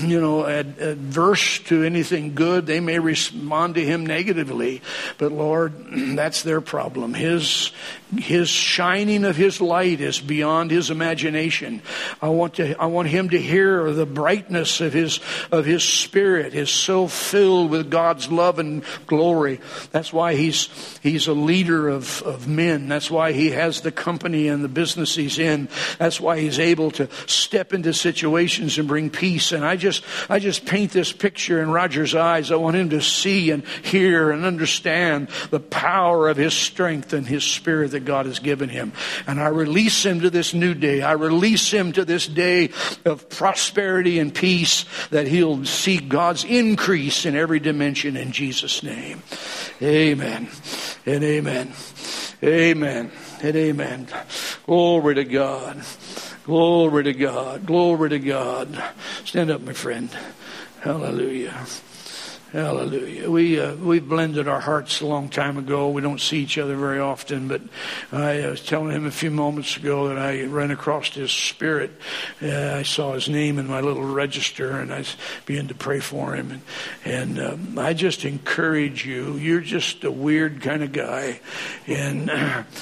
adverse to anything good, they may respond to him negatively. But Lord, that's their problem. His shining of his light is beyond his imagination. I want him to hear the brightness of his spirit is so filled with God's love and glory. That's why he's a leader of men. That's why he has the company and the business he's in. That's why he's able to step into situations and bring peace. And I just paint this picture in Roger's eyes. I want him to see and hear and understand the power of his strength and his spirit that God has given him. And I release him to this new day. I release him to this day of prosperity and peace, that he'll see God's increase in every dimension in Jesus' name. Amen and amen. Amen and amen. Glory to God. Glory to God. Glory to God. Stand up, my friend. Hallelujah. Hallelujah. We blended our hearts a long time ago. We don't see each other very often, but I was telling him a few moments ago that I ran across his spirit. I saw his name in my little register, and I began to pray for him. And I just encourage you. You're just a weird kind of guy, and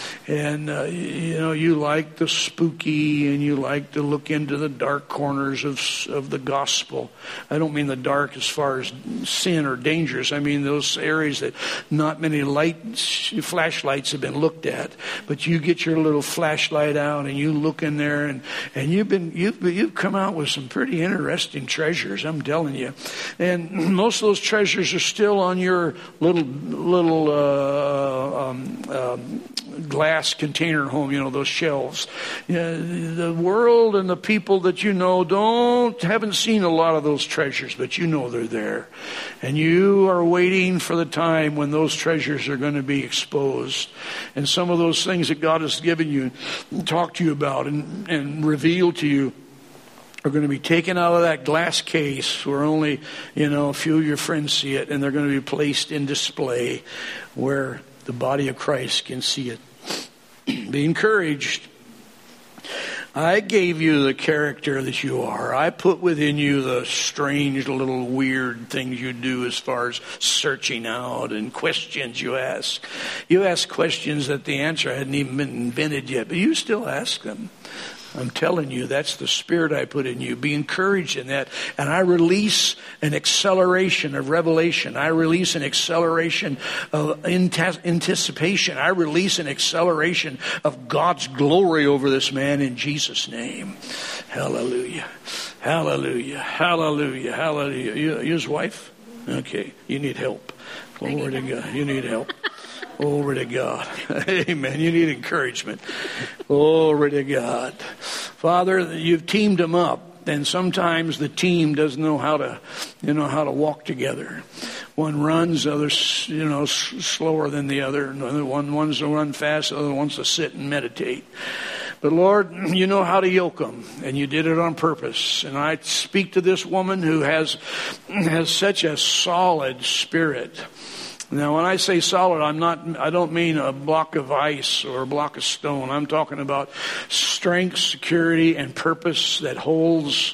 you like the spooky, and you like to look into the dark corners of the gospel. I don't mean the dark as far as sin or dangerous. I mean those areas that not many flashlights have been looked at. But you get your little flashlight out and you look in there, and you've come out with some pretty interesting treasures, I'm telling you. And most of those treasures are still on your little glass container home, those shelves. The world and the people that haven't seen a lot of those treasures, but they're there. And you are waiting for the time when those treasures are going to be exposed. And some of those things that God has given you, talked to you about and revealed to you, are going to be taken out of that glass case where only, a few of your friends see it. And they're going to be placed in display where the body of Christ can see it. Be encouraged. I gave you the character that you are. I put within you the strange little weird things you do as far as searching out and questions you ask. You ask questions that the answer hadn't even been invented yet, but you still ask them. I'm telling you, that's the spirit I put in you. Be encouraged in that. And I release an acceleration of revelation. I release an acceleration of anticipation. I release an acceleration of God's glory over this man in Jesus' name. Hallelujah. Hallelujah. Hallelujah. Hallelujah. You his wife? Okay. You need help. Glory to God. You need help. Glory to God. Amen. You need encouragement. Glory to God. Father, you've teamed them up, and sometimes the team doesn't know how to walk together. One runs, the other, slower than the other. One wants to run fast, the other wants to sit and meditate. But Lord, you know how to yoke them, and you did it on purpose. And I speak to this woman who has such a solid spirit. Now, when I say solid, I don't mean a block of ice or a block of stone. I'm talking about strength, security, and purpose that holds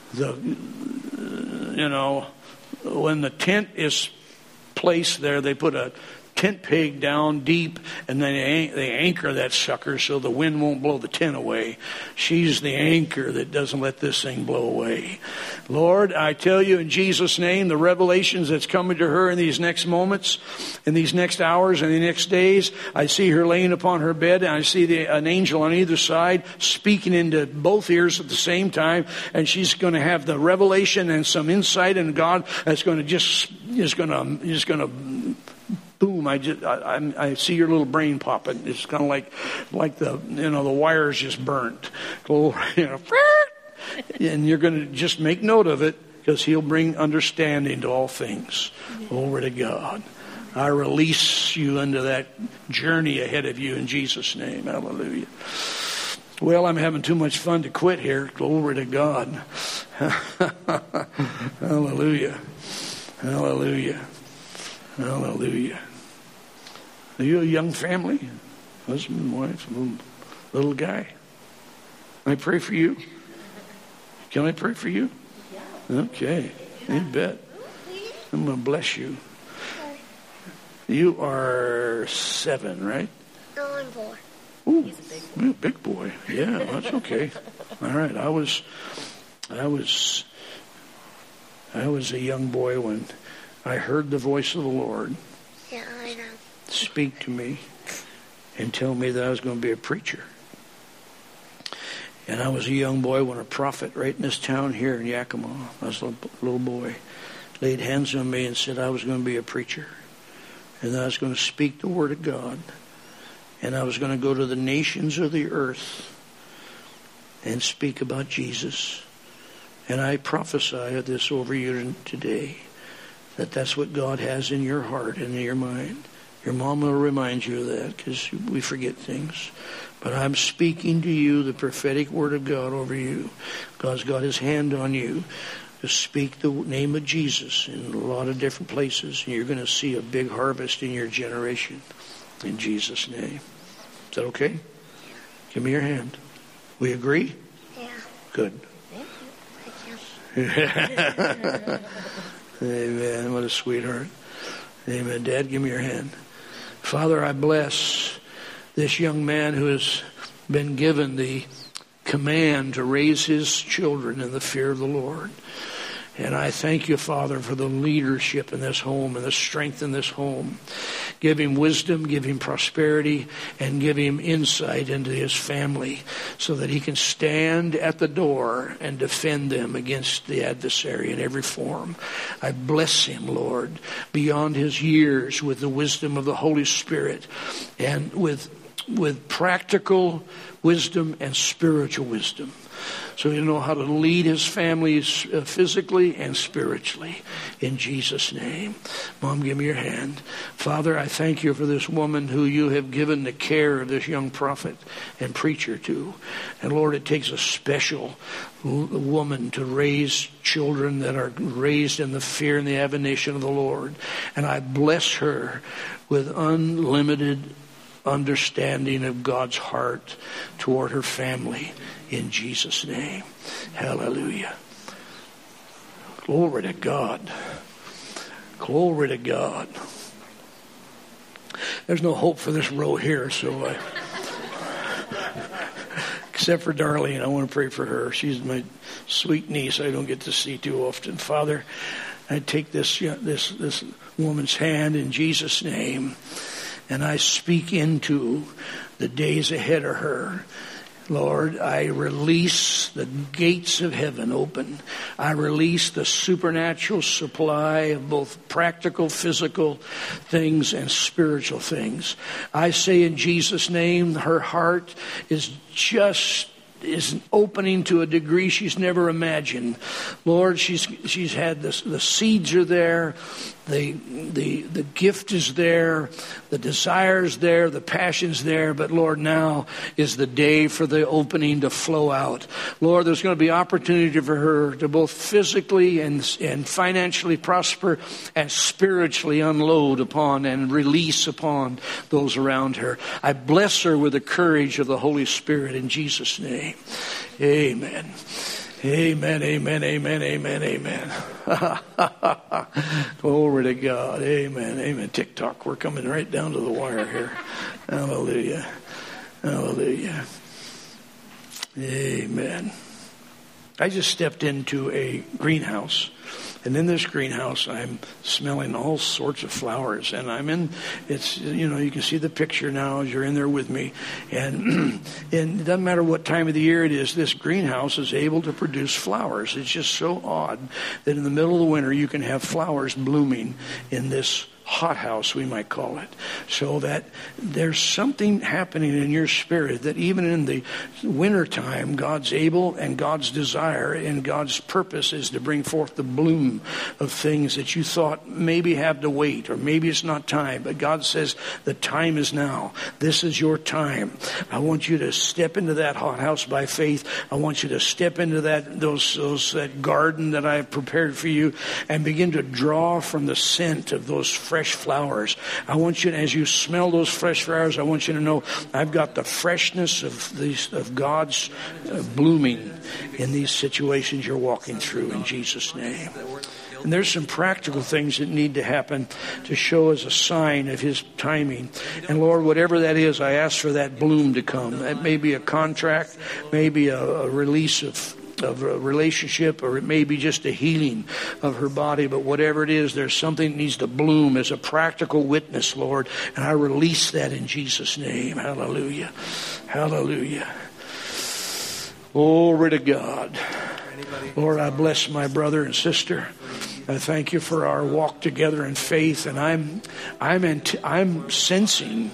when the tent is placed there, they put a tent peg down deep, and then they anchor that sucker so the wind won't blow the tent away. She's the anchor that doesn't let this thing blow away. Lord, I tell you in Jesus' name, the revelations that's coming to her in these next moments, in these next hours, and the next days, I see her laying upon her bed, and I see an angel on either side speaking into both ears at the same time, and she's going to have the revelation and some insight in God that's going to boom! I see your little brain popping. It's kind of like the wires just burnt. And you're going to just make note of it, because He'll bring understanding to all things. Glory to God. I release you into that journey ahead of you in Jesus' name. Hallelujah. Well, I'm having too much fun to quit here. Glory to God. Hallelujah. Hallelujah. Hallelujah. Are you a young family? Husband, wife, little guy? Can I pray for you? Can I pray for you? Okay. You bet. I'm going to bless you. You are 7, right? No, I'm 4. Ooh, he's a big boy. Yeah, that's okay. All right. I was a young boy when I heard the voice of the Lord. Yeah, I know. Speak to me and tell me that I was going to be a preacher. And I was a young boy when a prophet right in this town here in Yakima, I was a little boy, laid hands on me and said I was going to be a preacher. And that I was going to speak the word of God. And I was going to go to the nations of the earth and speak about Jesus. And I prophesy this over you today, that that's what God has in your heart and in your mind. Your mom will remind you of that, because we forget things. But I'm speaking to you the prophetic word of God over you. God's got His hand on you to speak the name of Jesus in a lot of different places. And you're going to see a big harvest in your generation. In Jesus' name. Is that okay? Give me your hand. We agree? Yeah. Good. Amen. What a sweetheart. Amen. Dad, give me your hand. Father, I bless this young man who has been given the command to raise his children in the fear of the Lord. And I thank you, Father, for the leadership in this home and the strength in this home. Give him wisdom, give him prosperity, and give him insight into his family so that he can stand at the door and defend them against the adversary in every form. I bless him, Lord, beyond his years with the wisdom of the Holy Spirit and with practical wisdom and spiritual wisdom. So he'll know how to lead his families physically and spiritually. In Jesus' name. Mom, give me your hand. Father, I thank you for this woman who you have given the care of this young prophet and preacher to. And Lord, it takes a special woman to raise children that are raised in the fear and the admonition of the Lord. And I bless her with unlimited understanding of God's heart toward her family. In Jesus' name. Hallelujah. Glory to God. Glory to God. There's no hope for this row here, so except for Darlene. I want to pray for her. She's my sweet niece I don't get to see too often. Father, I take this woman's hand in Jesus' name, and I speak into the days ahead of her. Lord, I release the gates of heaven open. I release the supernatural supply of both practical, physical things and spiritual things. I say in Jesus' name, her heart is opening to a degree she's never imagined. Lord, she's had this, the seeds are there, the gift is there, the desire's there, the passion's there, but Lord, now is the day for the opening to flow out. Lord, there's going to be opportunity for her to both physically and financially prosper and spiritually unload upon and release upon those around her. I bless her with the courage of the Holy Spirit in Jesus' name. Amen. Amen, amen, amen, amen, amen. Glory to God. Amen, amen. TikTok, we're coming right down to the wire here. Hallelujah. Hallelujah. Amen. I just stepped into a greenhouse. And in this greenhouse, I'm smelling all sorts of flowers. And I'm in, it's, you know, you can see the picture now as you're in there with me. And it doesn't matter what time of the year it is, this greenhouse is able to produce flowers. It's just so odd that in the middle of the winter, you can have flowers blooming in this hothouse, we might call it. So that there's something happening in your spirit that even in the wintertime, God's able and God's desire and God's purpose is to bring forth the bloom of things that you thought maybe have to wait or maybe it's not time. But God says the time is now. This is your time. I want you to step into that hothouse by faith. I want you to step into that garden that I have prepared for you and begin to draw from the scent of those fresh flowers. I want you to, as you smell those fresh flowers, I want you to know I've got the freshness of God's blooming in these situations you're walking through in Jesus' name. And there's some practical things that need to happen to show as a sign of His timing. And Lord, whatever that is, I ask for that bloom to come. That may be a contract, maybe a release of a relationship, or it may be just a healing of her body, but whatever it is, there's something that needs to bloom as a practical witness, Lord, and I release that in Jesus' name. Hallelujah. Hallelujah. Glory to God. Lord, I bless my brother and sister. I thank you for our walk together in faith, and I'm sensing.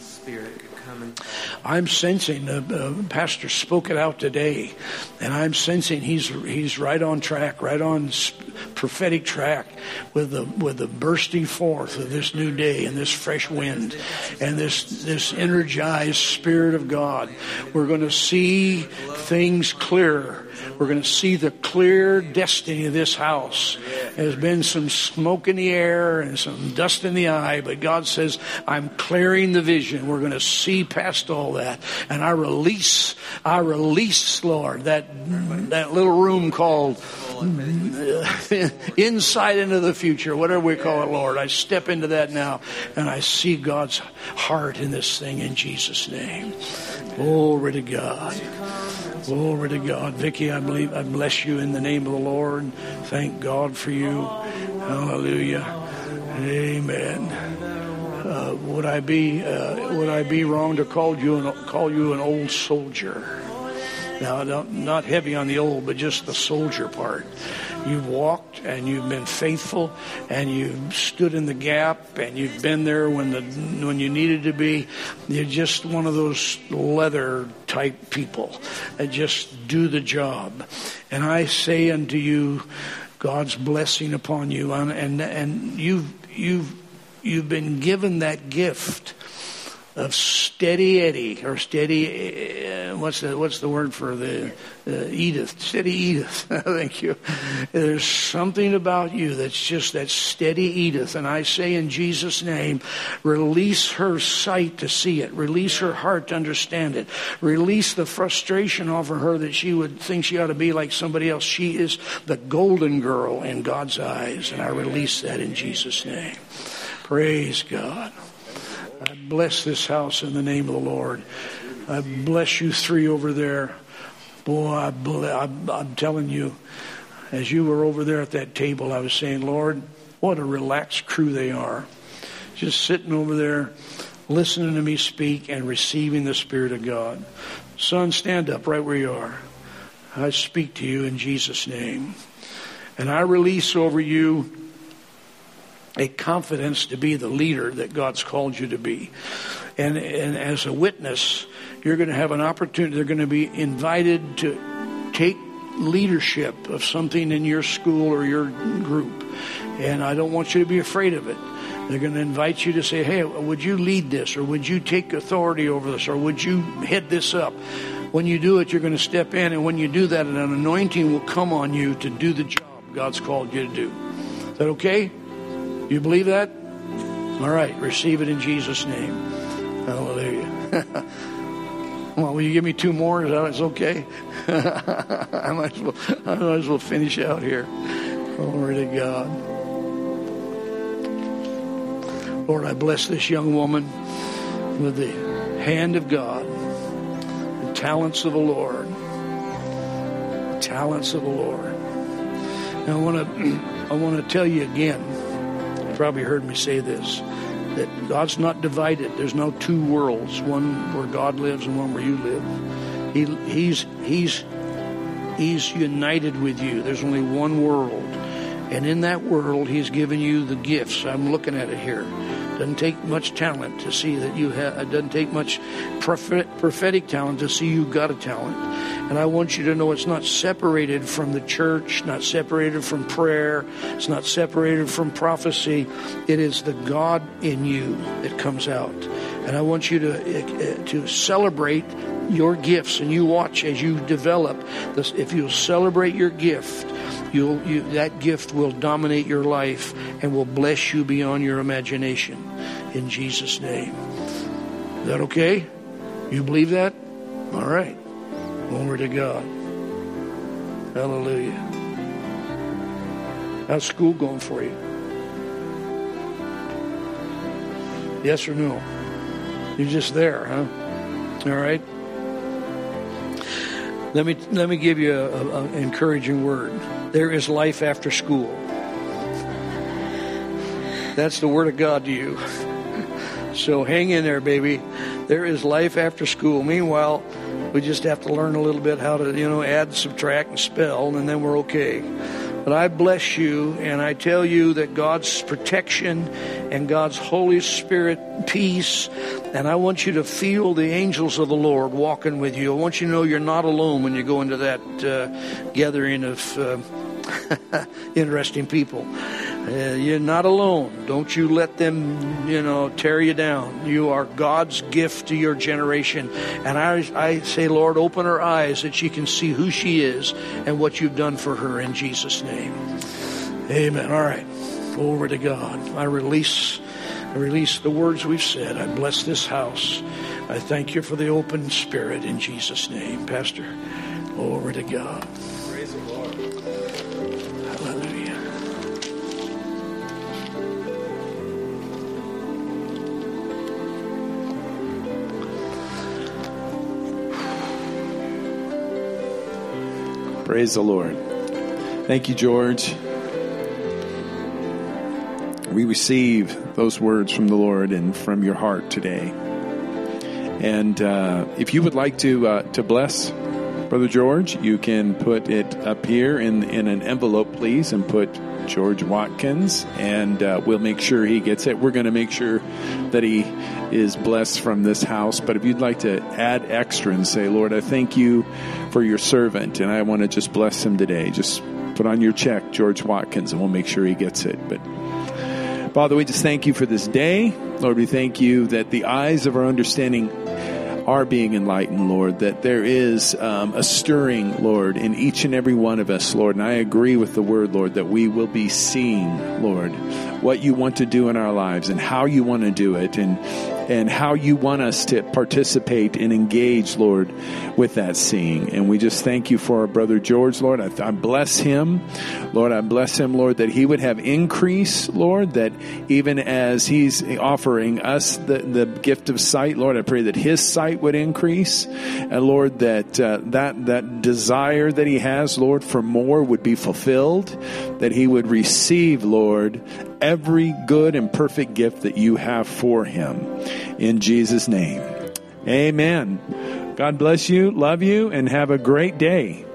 Pastor spoke it out today, and I'm sensing he's right on track, right on prophetic track with the bursting forth of this new day and this fresh wind and this energized Spirit of God. We're going to see things clearer. We're going to see the clear destiny of this house. There's been some smoke in the air and some dust in the eye, but God says, I'm clearing the vision. We're going to see past all that. And I release, Lord, that little room called insight into the future, whatever we call it, Lord. I step into that now, and I see God's heart in this thing in Jesus' name. Glory to God. Glory to God. Vicki, I bless you in the name of the Lord. Thank God for you. Hallelujah. Amen. Would I be wrong to call you an old soldier? Now, not heavy on the old, but just the soldier part. You've walked and you've been faithful and you've stood in the gap and you've been there when you needed to be. You're just one of those leather type people that just do the job. And I say unto you, God's blessing upon you, and you've been given that gift of steady Eddie, or steady, what's the word for the Edith? Steady Edith. Thank you. There's something about you that's just that steady Edith. And I say in Jesus' name, release her sight to see it. Release her heart to understand it. Release the frustration off of her that she would think she ought to be like somebody else. She is the golden girl in God's eyes. And I release that in Jesus' name. Praise God. I bless this house in the name of the Lord. I bless you three over there. Boy, I'm telling you, as you were over there at that table, I was saying, Lord, what a relaxed crew they are. Just sitting over there, listening to me speak and receiving the Spirit of God. Son, stand up right where you are. I speak to you in Jesus' name. And I release over you a confidence to be the leader that God's called you to be. And as a witness, you're going to have an opportunity. They're going to be invited to take leadership of something in your school or your group. And I don't want you to be afraid of it. They're going to invite you to say, hey, would you lead this? Or would you take authority over this? Or would you head this up? When you do it, you're going to step in. And when you do that, an anointing will come on you to do the job God's called you to do. Is that okay? You believe that? All right. Receive it in Jesus' name. Hallelujah. Well, will you give me 2 more? Is that it's okay? I might as well finish out here. Glory to God. Lord, I bless this young woman with the hand of God, the talents of the Lord. The talents of the Lord. Now, I want to tell you again, you probably heard me say this, that God's not divided. There's no 2 worlds, one where God lives and one where you live. He's united with you. There's only one world. And in that world, He's given you the gifts. I'm looking at it here. Doesn't take much talent to see that you have. It doesn't take much prophetic talent to see you've got a talent. And I want you to know it's not separated from the church, not separated from prayer. It's not separated from prophecy. It is the God in you that comes out. And I want you to celebrate your gifts. And you watch as you develop this. If you celebrate your gift, that gift will dominate your life and will bless you beyond your imagination. In Jesus' name. Is that okay? You believe that? All right. Glory to God. Hallelujah. How's school going for you? Yes or no? You're just there, huh? All right. Let me give you an encouraging word. There is life after school. That's the word of God to you. So hang in there, baby. There is life after school. Meanwhile, we just have to learn a little bit how to, add, subtract, and spell, and then we're okay. But I bless you, and I tell you that God's protection and God's Holy Spirit peace, and I want you to feel the angels of the Lord walking with you. I want you to know you're not alone when you go into that gathering of interesting people. You're not alone. Don't you let them, tear you down. You are God's gift to your generation. And I say, Lord, open her eyes that she can see who she is and what you've done for her in Jesus' name. Amen. All right. Over to God. I release the words we've said. I bless this house. I thank you for the open spirit in Jesus' name. Pastor, over to God. Praise the Lord. Hallelujah. Praise the Lord. Thank you, George. We receive those words from the Lord and from your heart today. And if you would like to bless Brother George, you can put it up here in an envelope, please, and put George Watkins, and we'll make sure he gets it. We're going to make sure that he is blessed from this house. But if you'd like to add extra and say, Lord, I thank you for your servant, and I want to just bless him today, just put on your check, George Watkins, and we'll make sure he gets it. But Father, we just thank you for this day. Lord, we thank you that the eyes of our understanding are being enlightened, Lord, that there is a stirring, Lord, in each and every one of us, Lord. And I agree with the word, Lord, that we will be seeing, Lord, what you want to do in our lives and how you want to do it. And and how you want us to participate and engage, Lord, with that seeing. And we just thank you for our brother George, Lord. I bless him. Lord, I bless him, Lord, that he would have increase, Lord, that even as he's offering us the gift of sight, Lord, I pray that his sight would increase. And Lord, that that desire that he has, Lord, for more would be fulfilled, that he would receive, Lord, every good and perfect gift that you have for him. In Jesus' name, amen. God bless you, love you, and have a great day.